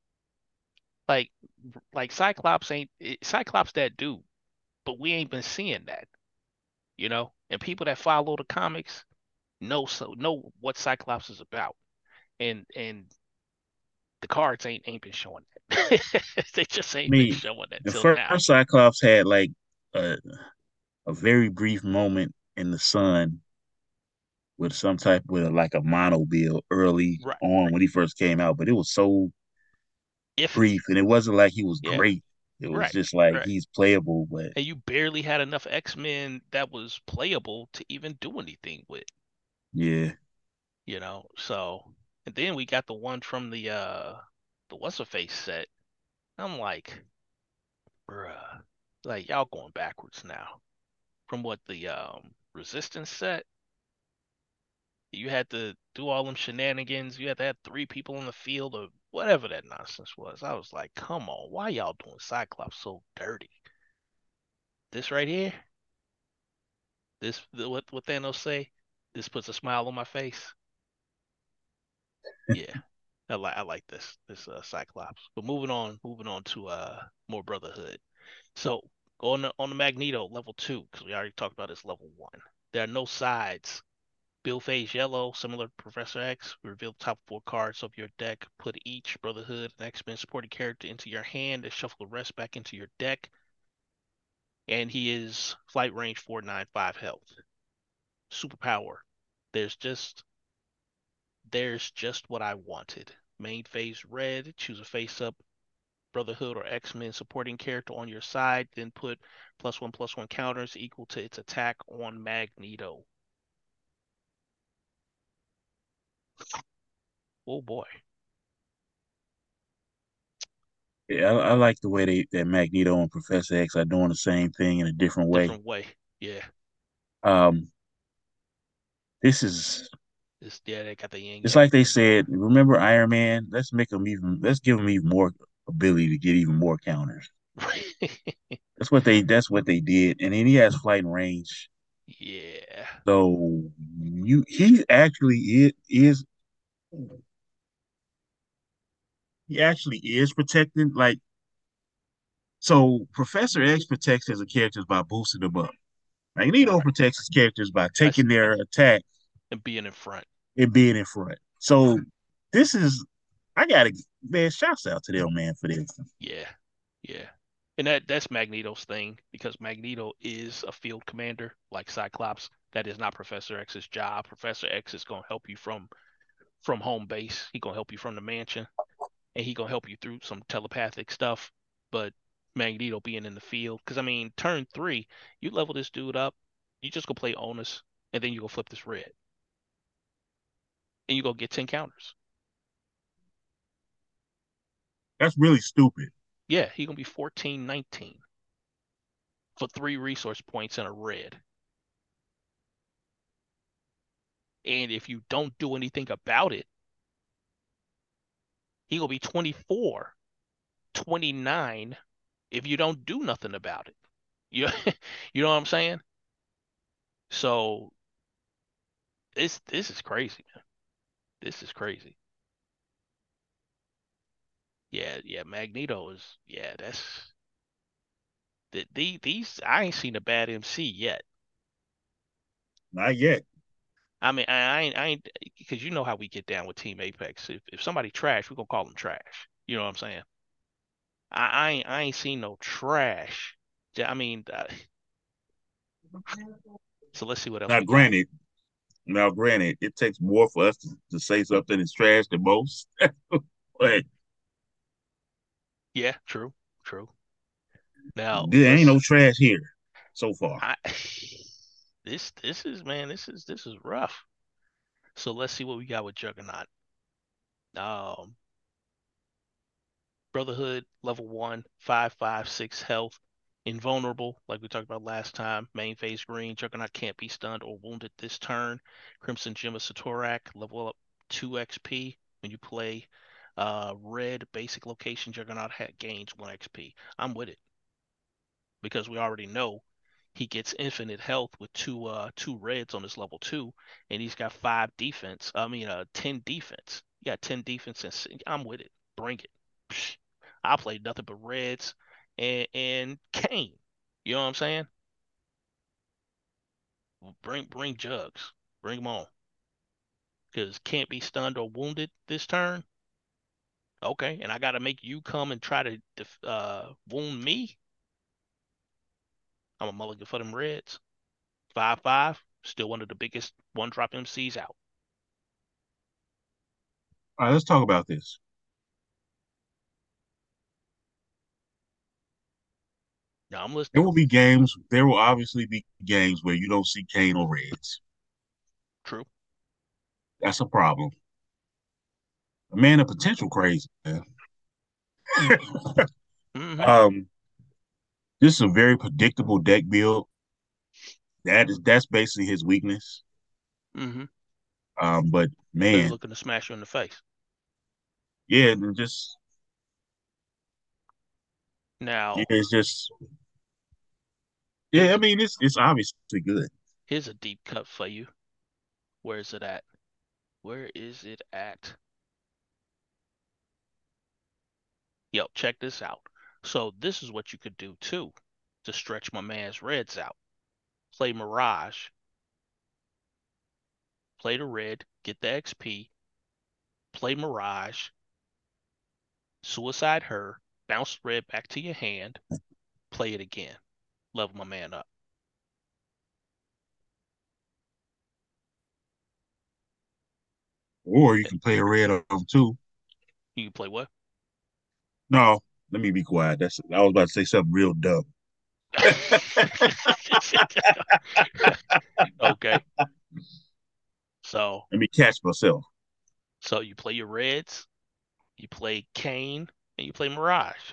like like Cyclops ain't it, Cyclops that dude, but we ain't been seeing that. You know, and people that follow the comics know so know what Cyclops is about, and and the cards ain't ain't been showing that. They just I ain't been mean, showing that the till first now. Cyclops had like a a very brief moment in the sun with some type with a, like a mono build early Right. on when he first came out, but it was so Iffy. brief and it wasn't like he was Yeah. great. It was Right. just like Right. he's playable, but And you barely had enough X-Men that was playable to even do anything with, yeah. you know. So, and then we got the one from the uh the what's her face set. I'm like, bruh, like y'all going backwards now. From what the um Resistance set, you had to do all them shenanigans. You had to have three people in the field or whatever that nonsense was. I was like, come on, why y'all doing Cyclops so dirty? This right here, this what what Thanos say? This puts a smile on my face. Yeah, I like I like this this uh, Cyclops. But moving on, moving on to uh more Brotherhood. So going on the, on the Magneto level two because we already talked about this level one. There are no sides. Bill phase yellow, similar to Professor X. Reveal the top four cards of your deck. Put each Brotherhood and X-Men supporting character into your hand and shuffle the rest back into your deck. And he is flight range four nine five health. Superpower. There's just there's just what I wanted. Main phase red. Choose a face up Brotherhood or X-Men supporting character on your side. Then put plus one plus one counters equal to its attack on Magneto. Oh boy, Yeah, I, I like the way they that Magneto and Professor X are doing the same thing in a different way. different way. Yeah, Um, this is it's yeah they got the yin it's yang like they thing going. said. Remember Iron Man? Let's make him even. Let's give him even more ability to get even more counters. That's what they. That's what they did. And then he has flight and range. Yeah. So you, he actually is, is he actually is protecting. Like so, Professor X protects his characters by boosting them up. Magneto Right. protects his characters by By s- taking their attack and being in front. and being in front. So this is I gotta man, shouts out to them man for this. Yeah. Yeah. And that that's Magneto's thing because Magneto is a field commander like Cyclops. That is not Professor X's job. Professor X is gonna help you from from home base. He gonna help you from the mansion, and he gonna help you through some telepathic stuff. But Magneto being in the field, because I mean, turn three, you level this dude up, you just go play Onus, and then you go flip this red, and you go get ten counters. That's really stupid. Yeah, he gonna be fourteen nineteen for three resource points and a red. And if you don't do anything about it, he gonna be twenty-four twenty-nine if you don't do nothing about it. You you know what I'm saying? So this this is crazy, man. This is crazy. Yeah, yeah, Magneto is yeah, that's the, the these I ain't seen a bad M C yet. Not yet. I mean, I, I ain't I ain't because you know how we get down with Team Apex. If if somebody trash, we gonna call them trash. You know what I'm saying? I I ain't I ain't seen no trash. Ja- I mean, uh, so let's see what else Now, we got. granted, now granted, it takes more for us to, to say something is trash than most. But Yeah, true, true. Now there ain't no let's trash here so far. I this this is man, this is this is rough. So let's see what we got with Juggernaut. Um, Brotherhood, level one, five, five, six health. Invulnerable, like we talked about last time. Main phase green. Juggernaut can't be stunned or wounded this turn. Crimson Gem of Satorak, level up two X P. When you play uh, red basic location, Juggernaut gains one X P. I'm with it because we already know he gets infinite health with two uh two reds on his level two, and he's got five defense. I mean, uh, ten defense. You got ten defense, and I'm with it. Bring it. Psh, I played nothing but reds and and Kane. You know what I'm saying? Bring bring jugs. Bring them on. Cause can't be stunned or wounded this turn. Okay, and I gotta make you come and try to uh wound me. I'm a mulligan for them reds. Five five. Still one of the biggest one drop M Cs out. All right, let's talk about this. Yeah, I'm There listening. will be games. There will obviously be games where you don't see Kane or Reds. True. That's a problem. A man of potential crazy, man. Mm-hmm. um, this is a very predictable deck build. That is that's basically his weakness. Mm-hmm. Um, but Because he's man, looking to smash you in the face. yeah, and just yeah, Now, it's just yeah. I mean, it's it's obviously good. here's a deep cut for you. Where is it at? Where is it at? Yo, check this out. So this is what you could do too to stretch my man's reds out. Play Mirage, play the red, get the X P, play Mirage, suicide her, bounce red back to your hand, play it again. Level my man up. Or you can play a red of two. You can play what? No, let me be quiet. That's I was about to say something real dumb. Okay. So Let me catch myself. so you play your reds, you play Kane, and you play Mirage.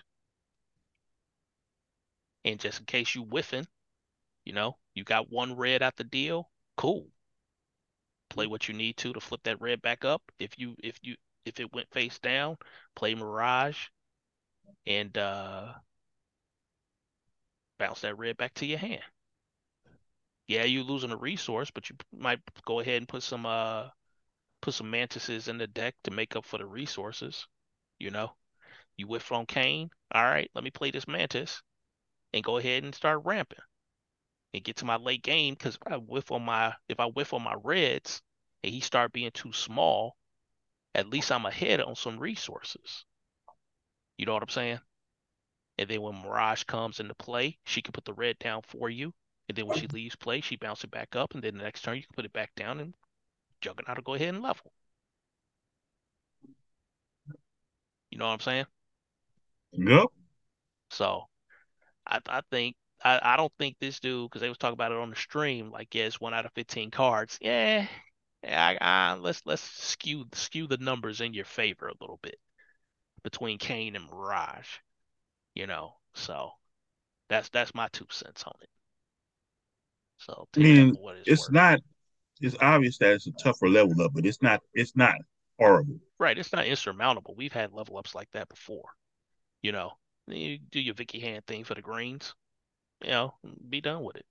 And just in case you whiffing, you know, you got one red out the deal, cool. Play what you need to to flip that red back up. If you if you if it went face down, play Mirage and uh bounce that red back to your hand. Yeah, you losing a resource, but you might go ahead and put some uh put some mantises in the deck to make up for the resources. You know, you whiff on Kane. All right, let me play this mantis and go ahead and start ramping and get to my late game because if I whiff on my if I whiff on my reds and he start being too small, at least I'm ahead on some resources. You know what I'm saying? And then when Mirage comes into play, she can put the red down for you. And then when she leaves play, she bounces it back up. And then the next turn, you can put it back down and Juggernaut will go ahead and level. You know what I'm saying? Yep. So I, I think I, I don't think this dude because they was talking about it on the stream. Like, yeah, it's one out of fifteen cards. Yeah, yeah. I, I, let's let's skew skew the numbers in your favor a little bit between Kane and Mirage. You know, so that's that's my two cents on it. So I take that mean, for what it's it's worth. not. It's obvious that it's a tougher level up, but it's not. It's not horrible. Right, it's not insurmountable. We've had level ups like that before. You know, you do your Vicky Hand thing for the greens. You know, be done with it.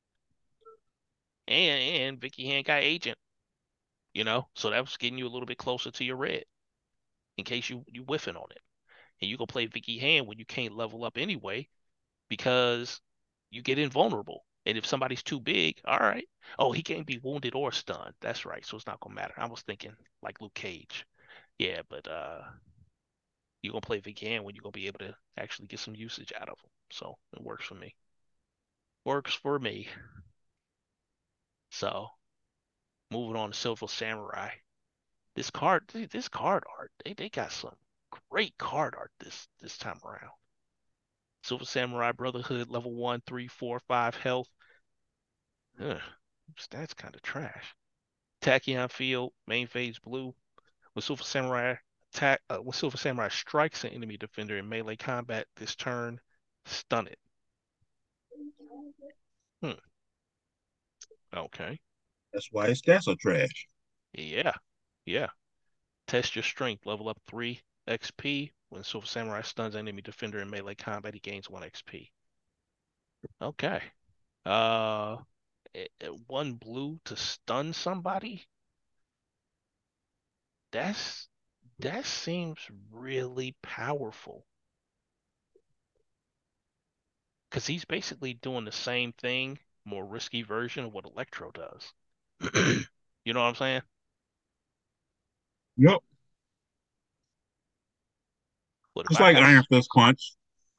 And and Vicky Hand got agent. You know, so that was getting you a little bit closer to your red in case you you whiffing on it. and you go play Vicky Hand when you can't level up anyway because you get invulnerable. And if somebody's too big, all right. Oh, he can't be wounded or stunned. That's right. So it's not gonna matter. I was thinking like Luke Cage. Yeah, but uh you're gonna play Vicky Hand when you're gonna be able to actually get some usage out of them. So it works for me. Works for me. So moving on to Silver Samurai. This card, this card art, they, they got some great card art this this time around. Silver Samurai Brotherhood, level one, three, four, five health. Ugh, stats kind of trash. Tachyon Field, main phase blue. When Silver Samurai attack, uh, when Silver Samurai strikes an enemy defender in melee combat this turn, stun it. Hmm. Okay. That's why his stats are trash. Yeah. Yeah. Test your strength. Level up three X P. When Silver Samurai stuns an enemy defender in melee combat, he gains one X P. Okay. Uh, eh, eh, one blue to stun somebody. That's that seems really powerful because he's basically doing the same thing, more risky version of what Electro does. You know what I'm saying? Yep. But if It's I like got a Iron s- Fist Punch.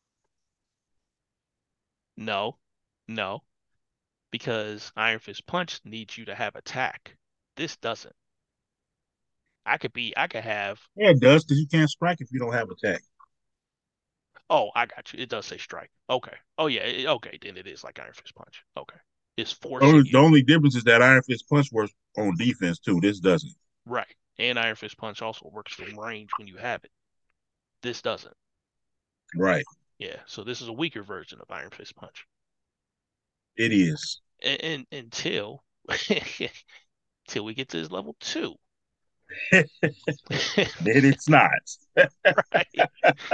no, no, because Iron Fist Punch needs you to have attack. This doesn't. I could be, I could have. Yeah, it does, because you can't strike if you don't have attack. Oh, I got you. It does say strike. Okay. Oh yeah. It, okay, then it is like Iron Fist Punch. Okay. It's forcing Only, the you. only difference is that Iron Fist Punch works on defense too. This doesn't. Right. And Iron Fist Punch also works from range when you have it. This doesn't. Right. Yeah. So this is a weaker version of Iron Fist Punch. It is. And, and until until we get to this level two. Then it's not. Right.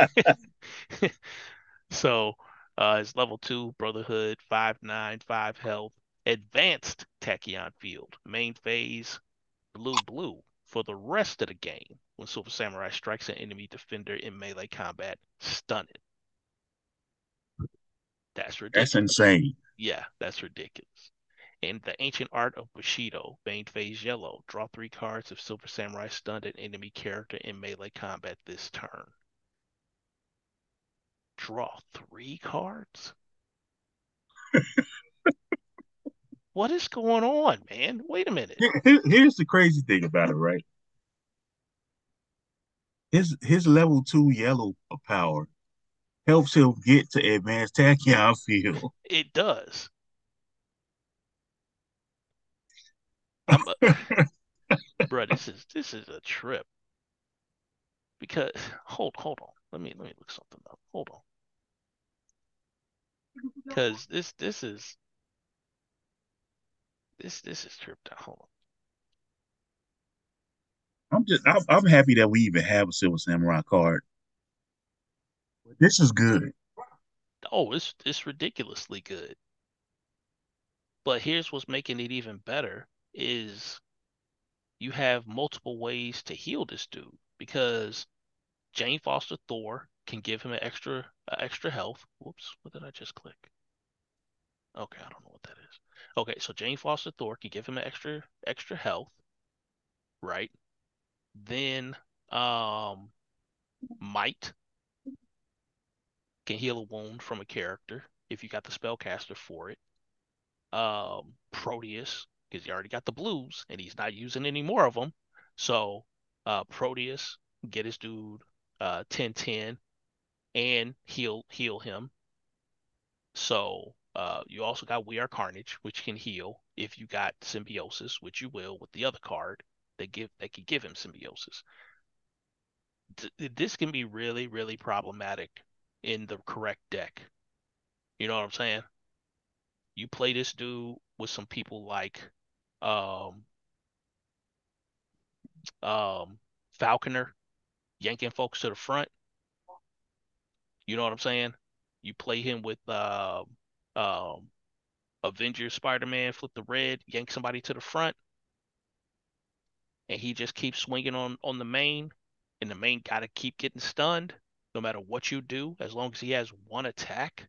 So uh it's level two, Brotherhood, five nine, five health, advanced Tachyon Field, main phase, blue blue. For the rest of the game, when Silver Samurai strikes an enemy defender in melee combat, stun it. That's That's ridiculous. insane. Yeah, that's ridiculous. In the ancient art of Bushido, main phase yellow, draw three cards if Silver Samurai stunned an enemy character in melee combat this turn. Draw three cards? What is going on, man? Wait a minute. Here- here- here's the crazy thing about it, right? His his level two yellow power helps him get to advanced tachyon field. It does. I'm, uh, bro. This is this is a trip because hold hold on. Let me let me look something up. Hold on, because this this is this this is tripped out. Hold I'm just I'm, I'm happy that we even have a Silver Samurai card. This is good. on. Oh, it's it's ridiculously good. But here's what's making it even better is you have multiple ways to heal this dude because Jane Foster Thor can give him an extra uh, extra health. Whoops, what did I just click? Okay, I don't know what that is. Okay, so Jane Foster Thor can give him an extra extra health, right? Then um Might can heal a wound from a character if you got the spellcaster for it. Um Proteus, because he already got the blues and he's not using any more of them. So uh Proteus get his dude uh ten ten and heal heal him. So uh, you also got We Are Carnage, which can heal if you got symbiosis, which you will with the other card. They give they can give him symbiosis. This can be really really problematic in the correct deck. You know what I'm saying? You play this dude with some people like um um Falconer yanking folks to the front. You know what I'm saying? You play him with uh, um Avengers Spider-Man, flip the red, yank somebody to the front and he just keeps swinging on on the main, and the main got to keep getting stunned. No matter what you do, as long as he has one attack,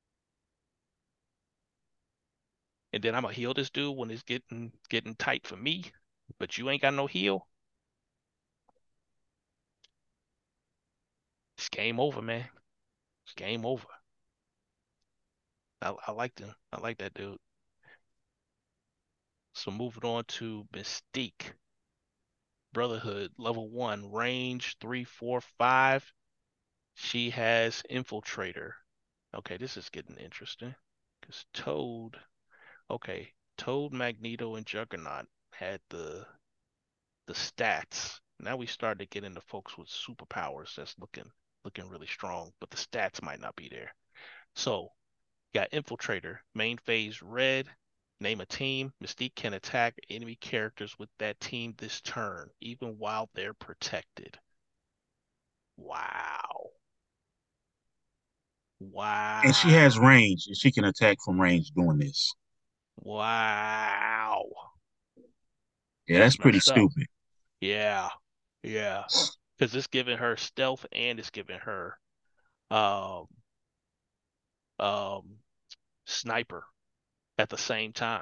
and then I'm gonna heal this dude when it's getting getting tight for me, but you ain't got no heal, it's game over, man. It's game over. I, I like them. I like that dude. So moving on to Mystique. Brotherhood, level one, range three, four, five. She has Infiltrator. Okay, this is getting interesting. Because Toad, okay, Toad, Magneto, and Juggernaut had the the stats. Now we start to get into folks with superpowers that's looking looking really strong, but the stats might not be there. So got Infiltrator, main phase red. Name a team. Mystique can attack enemy characters with that team this turn, even while they're protected. Wow. And she has Wow. range, and she can attack from range doing this. Wow. Yeah, that's That's pretty messed up. stupid. Yeah. Yeah. Because it's giving her stealth and it's giving her um um sniper at the same time.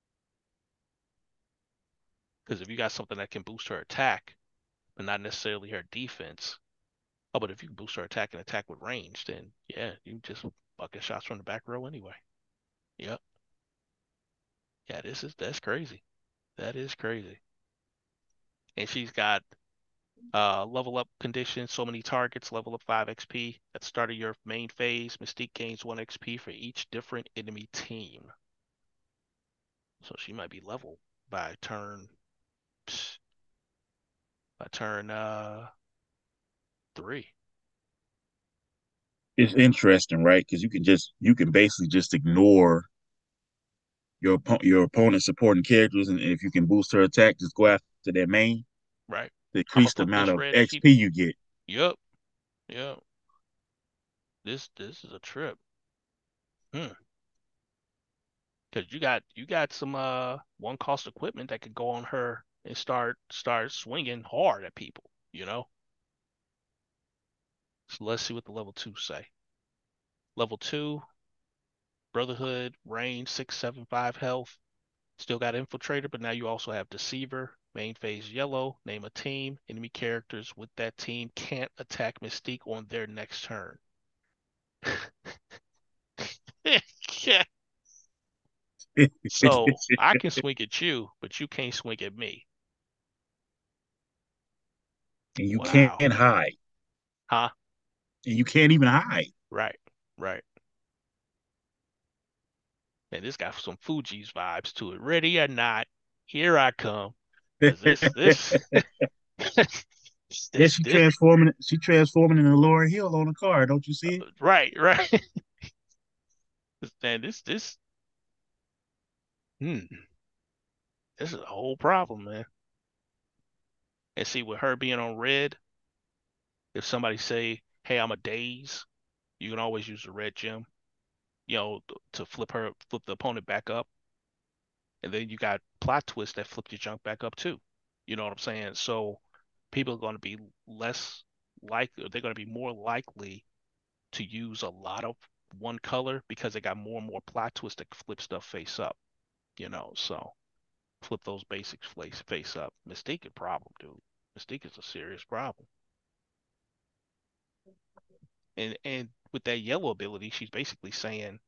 Because if you got something that can boost her attack, but not necessarily her defense. Oh, but if you can boost her attack and attack with range, then yeah, you just bucket shots from the back row anyway. Yep. Yeah, this is that's crazy. That is crazy. And she's got uh level up condition, so many targets, level up five X P. At the start of your main phase, Mystique gains one X P for each different enemy team. So she might be level by turn by turn uh three. It's interesting, right? Because you can just you can basically just ignore your your opponent's supporting characters, and if you can boost her attack, just go after their main, Right. I'm gonna decrease the flip amount this of red and keep. X P you get. Yep. Yep. This this is a trip. Hmm. Cause you got you got some uh one cost equipment that could go on her and start start swinging hard at people, you know? So let's see what the level two say. Level two, Brotherhood, range six, seven, five health. Still got Infiltrator, but now you also have Deceiver. Main phase yellow. Name a team. Enemy characters with that team can't attack Mystique on their next turn. And So I can swing at you, but you can't swing at me. you can't Wow. hide, Huh? and you can't even hide. Right. Right. And this got some Fuji's vibes to it. Ready or not, here I come. Cause this this Yeah, this she this transforming. She transforming in a Laura Hill on a car. Don't you see it? right, right. And this this hmm, this is a whole problem, man. And see, with her being on red, if somebody say, "Hey, I'm a daze," you can always use the red gem, you know, to flip her, flip the opponent back up, and then you got plot twists that flip your junk back up too. You know what I'm saying? So people are going to be less like, they're going to be more likely to use a lot of one color because they got more and more plot twists that flip stuff face up. You know, so flip those basics face face up. Mystique a problem, dude. Mystique is a serious problem. And and with that yellow ability, she's basically saying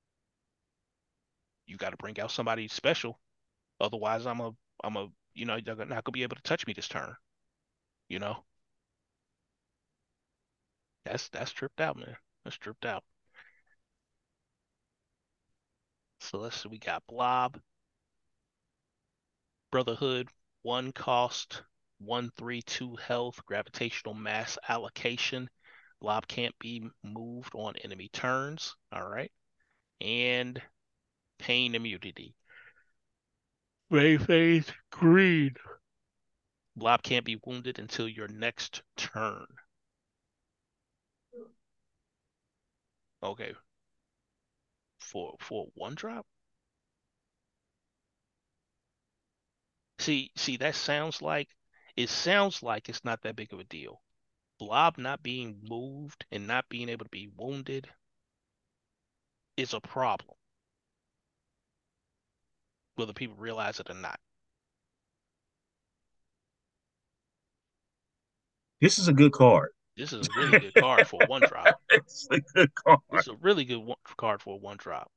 you got to bring out somebody special. Otherwise, I'm a I'm a you know you're not gonna be able to touch me this turn. You know, that's that's tripped out, man. That's tripped out. So let's see, we got Blob, Brotherhood, one cost, one three two health, gravitational mass allocation. Blob can't be moved on enemy turns. All right. And pain immunity. Ray phase green. Blob can't be wounded until your next turn. Okay. For for one drop? See, see, that sounds like it sounds like it's not that big of a deal. Blob not being moved and not being able to be wounded is a problem, whether people realize it or not. This is a good card. This is a really good card for a one drop. It's a good card. This is a really good one card for a one drop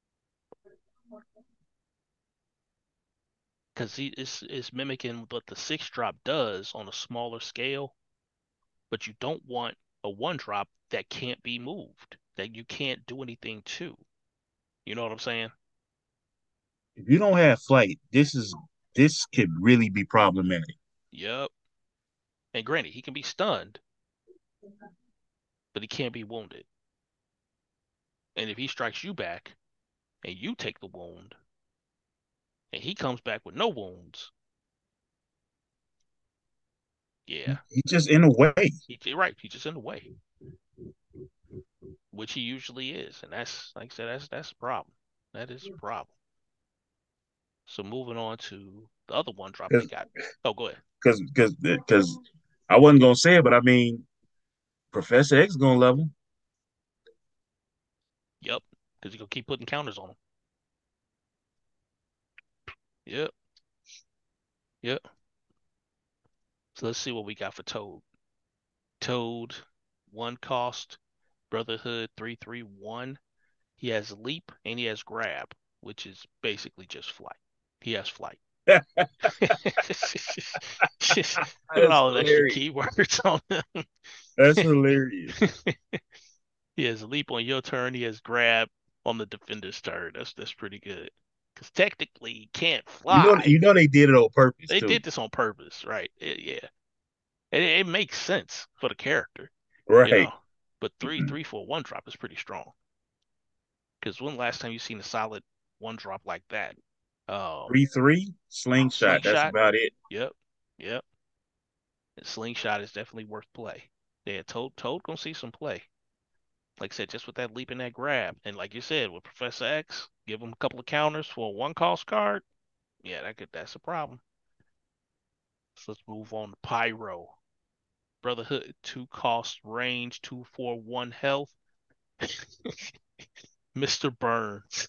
because it's it's mimicking what the six drop does on a smaller scale, but you don't want a one drop that can't be moved, that you can't do anything to. You know what I'm saying? If you don't have flight, this is this could really be problematic. Yep. And granted, he can be stunned, but he can't be wounded. And if he strikes you back and you take the wound and he comes back with no wounds, yeah, He's just in the way. he right, he's just in the way, which he usually is, and that's like I said, that's that's a problem. That is a problem. So moving on to the other one drop they Because got. Oh, go ahead. because because because I wasn't gonna say it, but I mean Professor X is gonna level. Yep, because he gonna keep putting counters on him. Yep, yep. So let's see what we got for Toad. Toad, one cost, Brotherhood three three one. He has leap and he has grab, which is basically just flight. He has flight. Put That's all the extra hilarious. keywords on him. That's hilarious. He has leap on your turn. He has grab on the defender's turn. That's that's pretty good. Because technically he can't You know, fly. you know they did it on purpose They too, did this on purpose, right? It, yeah, it, it makes sense for the character, you right? know. But three three for a one drop is pretty strong. Because when last time you seen a solid one drop like that? Um, Three three slingshot. That's Slingshot. about it. Yep, yep. Slingshot is definitely worth play. Yeah, Toad Toad gonna see some play. Like I said, just with that leap and that grab, and like you said, with Professor X, give him a couple of counters for a one cost card. Yeah, that could that's a problem. So let's move on to Pyro. Brotherhood, two cost range, two four one health. Mister Burns.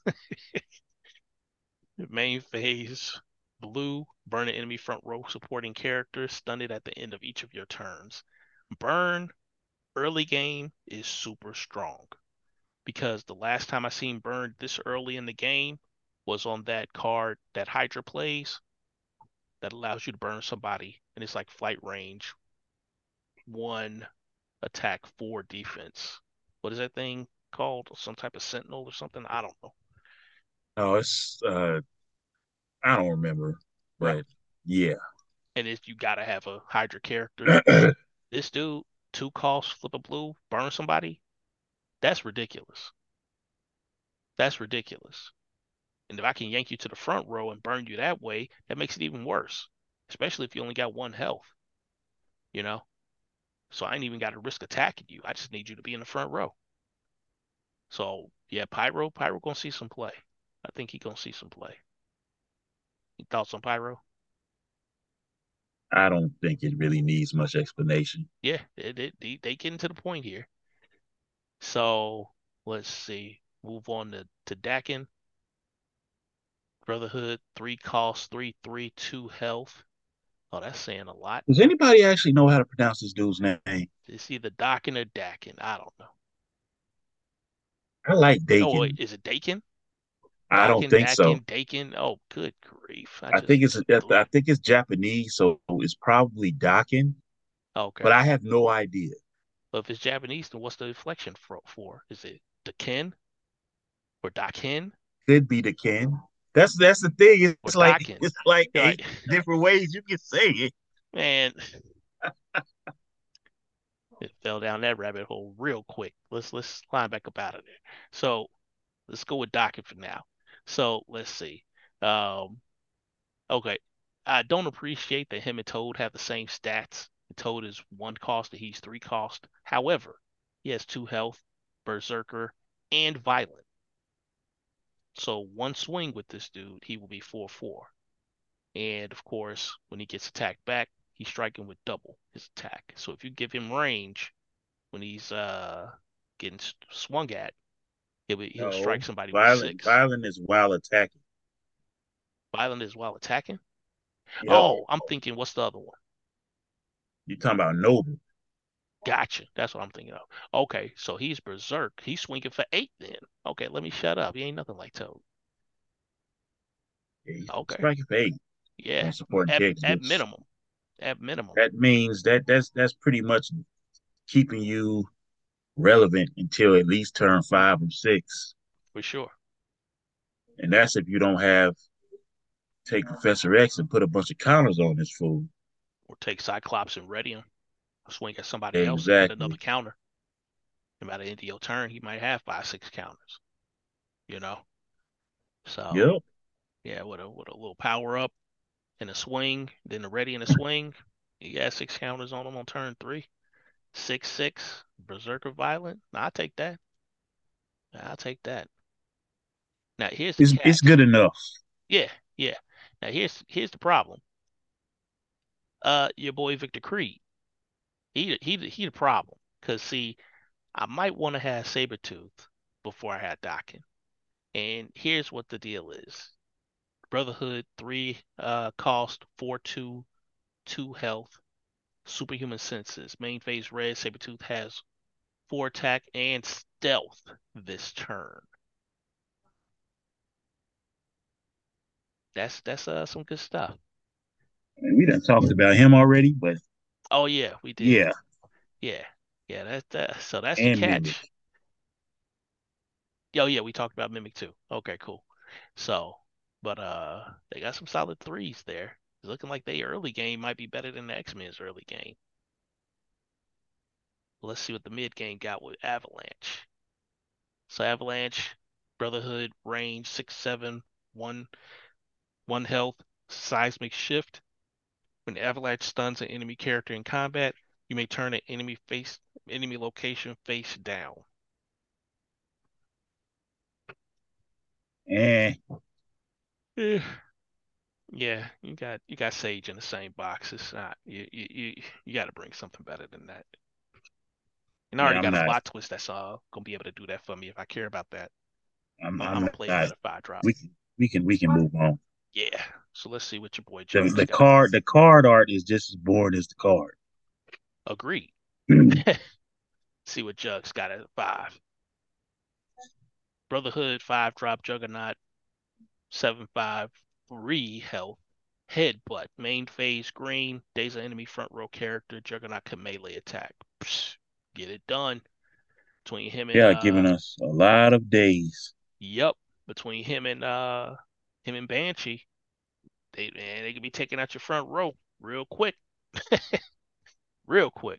Main phase, blue, burn an enemy front row supporting character, stun it at the end of each of your turns. Burn early game is super strong because the last time I seen Burn this early in the game was on that card that Hydra plays that allows you to burn somebody, and it's like flight range, one attack, four defense. What is that thing called? Some type of sentinel or something? I don't know. No, it's uh, I don't remember, Right. but yeah. And it's you gotta have a Hydra character. This dude, two costs, flip a blue, burn somebody. That's ridiculous. That's ridiculous. And if I can yank you to the front row and burn you that way, that makes it even worse. Especially if you only got one health, you know? So I ain't even got to risk attacking you. I just need you to be in the front row. So yeah, Pyro, Pyro gonna see some play. I think he gonna see some play. Any thoughts on Pyro? I don't think it really needs much explanation. Yeah, they, they, they, they getting to the point here. So let's see. Move on to, to Dakin. Brotherhood, three cost, three, three, two health. Oh, that's saying a lot. Does anybody actually know how to pronounce this dude's name? It's either Dakin or Dakin. I don't know. I like Oh, wait, Dakin. is it Dakin? I don't Dakin, think so. Dakin, Dakin. Oh, good grief. I I just think it's blew I it. think it's Japanese, so it's probably Dakin, but Okay. I have no idea. But if it's Japanese, then what's the inflection for? for? Is it Dakin or Dakin Could be the Ken. That's that's the thing. or It's like Dakin? it's like You're eight like, different ways you can say it. man, it fell down that rabbit hole real quick. Let's let's climb back up out of there. So let's go with Dakin for now. So let's see. Um, Okay. I don't appreciate that him and Toad have the same stats. Toad is one cost and he's three cost. However, he has two health, Berserker, and Violent. So one swing with this dude, he will be four four. And of course, when he gets attacked back, he's striking with double his attack. So if you give him range when he's uh getting swung at, he'll be, he'll strike No, somebody with violent six. violent is while attacking. Violent is while attacking. Yep. Oh, I'm thinking, what's the other one? You talking about noble? Gotcha. That's what I'm thinking of. Okay, so he's berserk. He's swinging for eight then. Okay, let me shut up. He ain't nothing like Toad. Yeah, he's Okay, striking for eight yeah, on supporting at characters, at which minimum, at minimum, that means that that's that's pretty much keeping you relevant until at least turn five or six. for sure. And that's if you don't have take Professor X and put a bunch of counters on this fool. Or take Cyclops and ready him, swing at somebody else and get another Exactly. counter. No matter the end of your turn, he might have five, six counters. You know. So Yep. yeah, with a with a little power up and a swing, then a ready and a swing. You got six counters on him on turn three. Six six Berserker Violent. I'll take that. I'll take that. Now here's the It's it's catch. good enough. Yeah, yeah. Now here's here's the problem. Uh, your boy Victor Creed. He he he the problem. Cause see, I might want to have Sabretooth before I had Dokken. And here's what the deal is. Brotherhood three uh cost four two two health. Superhuman senses. Main phase red. Sabretooth has four attack and stealth this turn. That's that's uh some good stuff. I mean, we done talked about him already, but Oh yeah, we did. yeah, Yeah. Yeah, that that so that's the and Mimic. catch. Oh yeah, we talked about Mimic too. Okay, cool. So, but uh they got some solid threes there. It's looking like they early game might be better than the X-Men's early game. Let's see what the mid game got with Avalanche. So Avalanche, Brotherhood, range six seven, one one health, seismic shift. When the Avalanche stuns an enemy character in combat, you may turn an enemy face enemy location face down. Eh, Yeah, yeah, you got you got Sage in the same box. It's not you you you, you got to bring something better than that. And I yeah, already I'm got a not. plot twist that's uh gonna be able to do that for me if I care about that. I'm I'm, I'm I'm gonna play a not. better five drop. We can we can we can move on. Yeah. So let's see what your boy The Jugs the got. card the card art is just as boring as the card. Agreed. See what Jugs got at five. Brotherhood five drop Juggernaut seven five three health. Headbutt main phase green. Days of enemy front row character. Juggernaut can melee attack. Psh, get it done. Between him and Yeah, giving uh us a lot of days. Yup. Between him and uh him and Banshee, they man, they could be taking out your front row real quick. Real quick.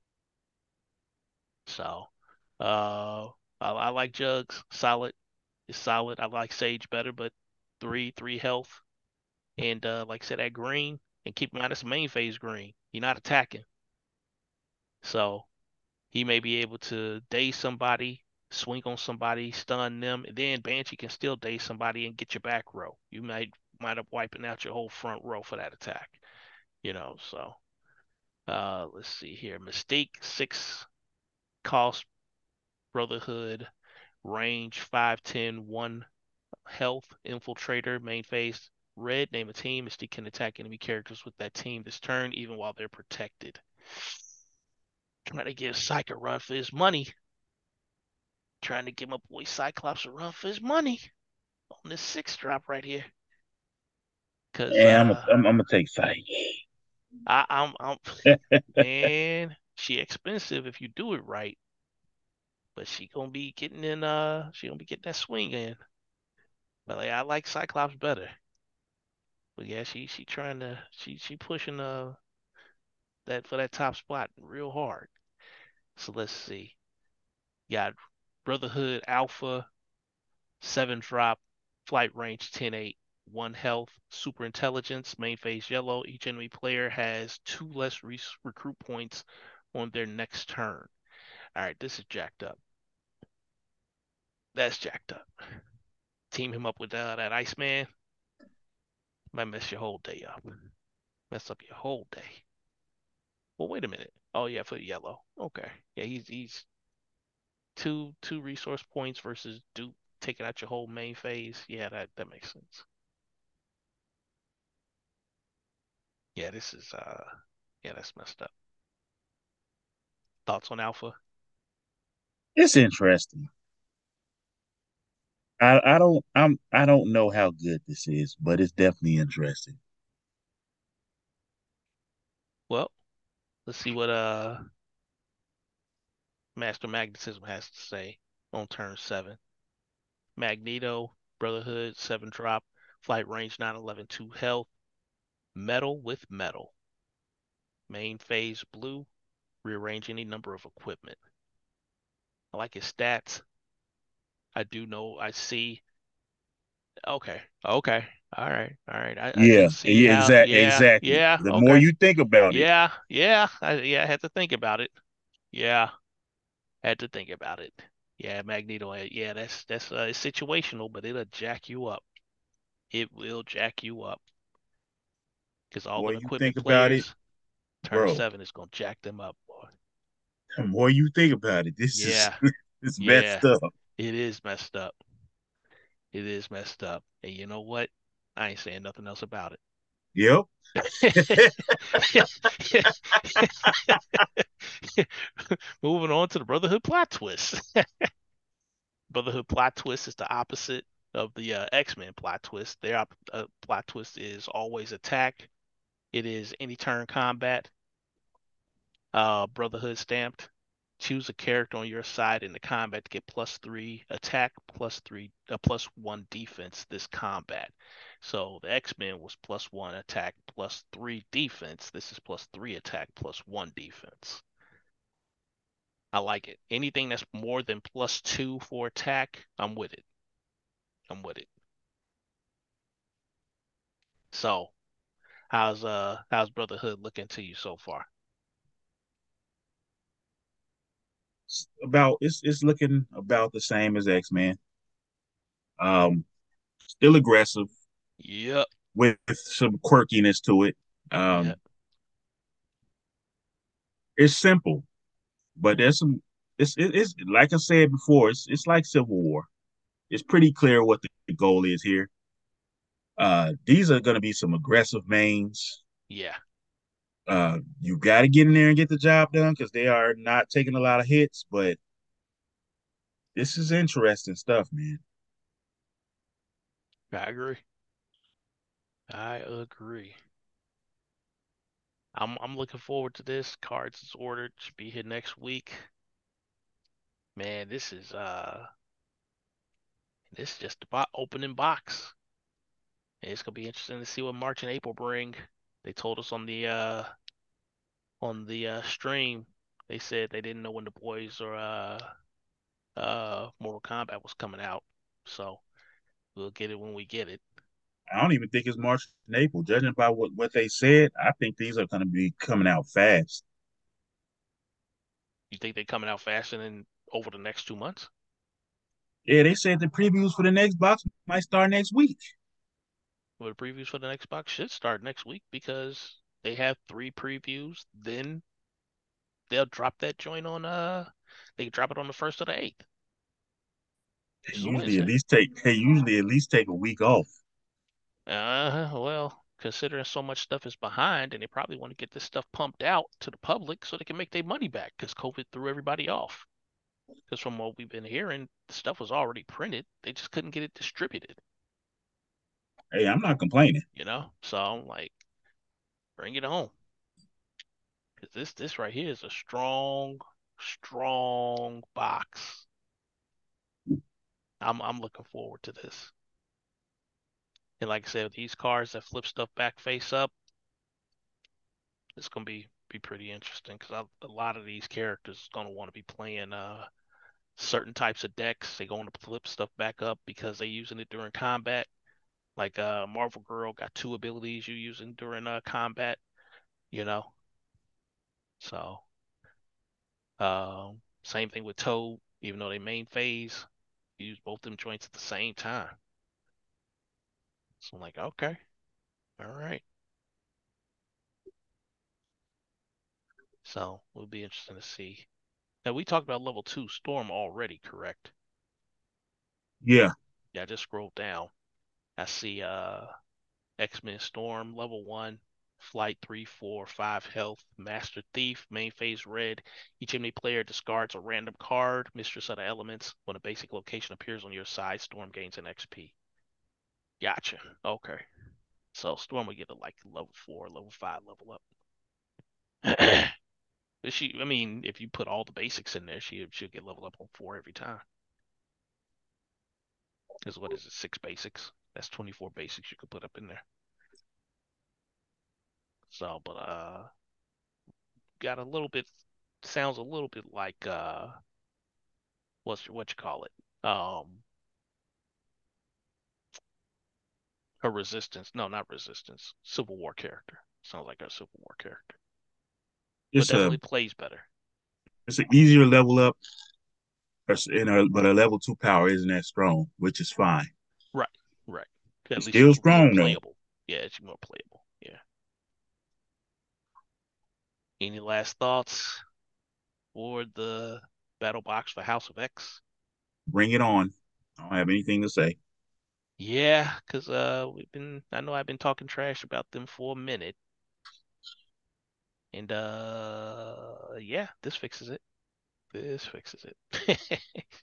So uh I, I like Jugs. Solid. It's solid. I like Sage better, but three, three health. And uh like I said, that green, and keep in mind it's main phase green. You're not attacking. So he may be able to daze somebody, swing on somebody, stun them, and then Banshee can still daze somebody and get your back row. You might wind up wiping out your whole front row for that attack. You know, so uh let's see here. Mystique, six cost, Brotherhood, range five ten, one health, infiltrator, main phase. Red, name a team. Mystique can attack enemy characters with that team this turn, even while they're protected. Trying to give Psych a run for his money. Trying to give my boy Cyclops a run for his money on this six drop right here. Cause And I'm a, uh, I'm, I'm gonna take Sight. I, I'm, I'm, man, she expensive if you do it right, but she gonna be getting in. Uh, she gonna be getting that swing in. But like, I like Cyclops better. But yeah, she she trying to she she pushing uh that for that top spot real hard. So let's see. Got Brotherhood Alpha, seven drop, flight range ten eight, one health, super intelligence, main phase yellow. Each enemy player has two less re- recruit points on their next turn. All right, this is jacked up. That's jacked up. Team him up with uh, that Iceman. Might mess your whole day up. Mess up your whole day. Well, wait a minute. Oh yeah, for yellow. Okay. Yeah, he's he's two two resource points versus Duke taking out your whole main phase. Yeah, that that makes sense. Yeah, this is uh yeah, that's messed up. Thoughts on Alpha? It's interesting. I, I don't I'm I don't know how good this is, but it's definitely interesting. Well, let's see what uh Master Magnetism has to say on turn seven. Magneto, Brotherhood, seven drop, flight range nine eleven, two health, metal with metal. Main phase blue, rearrange any number of equipment. I like his stats. I do know I see. Okay, okay, all right, all right. I, I Yeah, do see yeah, how. exact Yeah, exactly. yeah, The more okay. you think about it, Yeah, yeah, I, yeah. I had to think about it. Yeah, had to think about it. Yeah, Magneto. uh, Yeah, that's that's uh, it's situational, but it'll jack you up. It will jack you up because the all more them you equipment think about it, players, turn bro, seven is gonna jack them up, boy. the more you think about it, this is Yeah, it's yeah. messed up. It is messed up. It is messed up. And you know what? I ain't saying nothing else about Yep. it. Moving on to the Brotherhood plot twist. Brotherhood plot twist is the opposite of the uh, X-Men plot twist. Their op- uh, plot twist is always attack. It is any turn combat. Uh, Brotherhood stamped. Choose a character on your side in the combat to get plus three attack, plus three, uh, plus one defense this combat. So the X-Men was plus one attack, plus three defense. This is plus three attack, plus one defense. I like it. Anything that's more than plus two for attack, I'm with it. I'm with it. So how's uh how's Brotherhood looking to you so far? It's about it's it's looking about the same as X-Men. Um, still aggressive Yep. with some quirkiness to it. Yep. Um, it's simple, but there's some. It's it, it's like I said before. It's it's like Civil War. It's pretty clear what the goal is here. Uh, these are going to be some aggressive mains. Yeah. Uh, you got to get in there and get the job done because they are not taking a lot of hits. But this is interesting stuff, man. I agree. I agree. I'm I'm looking forward to this. Cards is ordered, should be here next week. Man, this is uh this is just the bo opening box. And it's gonna be interesting to see what March and April bring. They told us on the uh on the uh stream, they said they didn't know when the boys or uh uh Mortal Kombat was coming out. So we'll get it when we get it. I don't even think it's March and April. Judging by what, what they said, I think these are going to be coming out fast. You think they're coming out faster than over the next two months? Yeah, they said the previews for the next box might start next week. Well, the previews for the next box should start next week because they have three previews. Then they'll drop that joint on uh they drop it on the first or the eighth, They which is a usually at Wednesday. least take they usually at least take a week off. Uh well, considering so much stuff is behind and they probably want to get this stuff pumped out to the public so they can make their money back because COVID threw everybody off. Because from what we've been hearing, the stuff was already printed. They just couldn't get it distributed, Hey, I'm not complaining. you know? So I'm like, bring it on. Because this this right here is a strong, strong box. I'm I'm looking forward to this. And like I said, these cards that flip stuff back face up, it's gonna be be pretty interesting because a lot of these characters gonna want to be playing uh certain types of decks. They're going to flip stuff back up because they're using it during combat. Like uh Marvel Girl got two abilities you using during uh combat, you know. So um same thing with Toad, even though they main phase, you use both them joints at the same time. So I'm like, okay, all right. So it'll be interesting to see. Now we talked about level two Storm already, correct? Yeah, Yeah, I just scrolled down. I see uh X-Men Storm level one, Flight three, four, five health, Master Thief, main phase red. Each enemy player discards a random card, Mistress of the Elements. When a basic location appears on your side, Storm gains an X P. Gotcha. Okay. So Storm will get a like level four, level five level up. She, I mean, if you put all the basics in there, she should get leveled up on four every time. Because what is it, six basics? That's twenty-four basics you could put up in there. So, but uh, got a little bit, sounds a little bit like uh, what's what you call it? Um, her resistance. No, not resistance. Civil War character. Sounds like her Civil War character, but it's a definitely plays better. it's an easier level up, in a, but a level two power isn't that strong, which is fine. Right, right. At It's least still she's more strong though. playable. Yeah, she's more playable. Yeah. Any last thoughts for the battle box for House of X? Bring it on. I don't have anything to say. Yeah, cause uh we've been I know I've been talking trash about them for a minute. And uh yeah, this fixes it. This fixes it.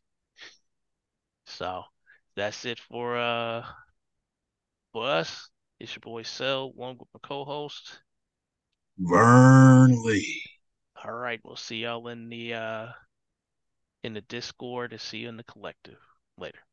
So that's it for uh for us. It's your boy Cell, one with my co-host. Vernley. All right, we'll see y'all in the uh in the Discord and see you in the collective later.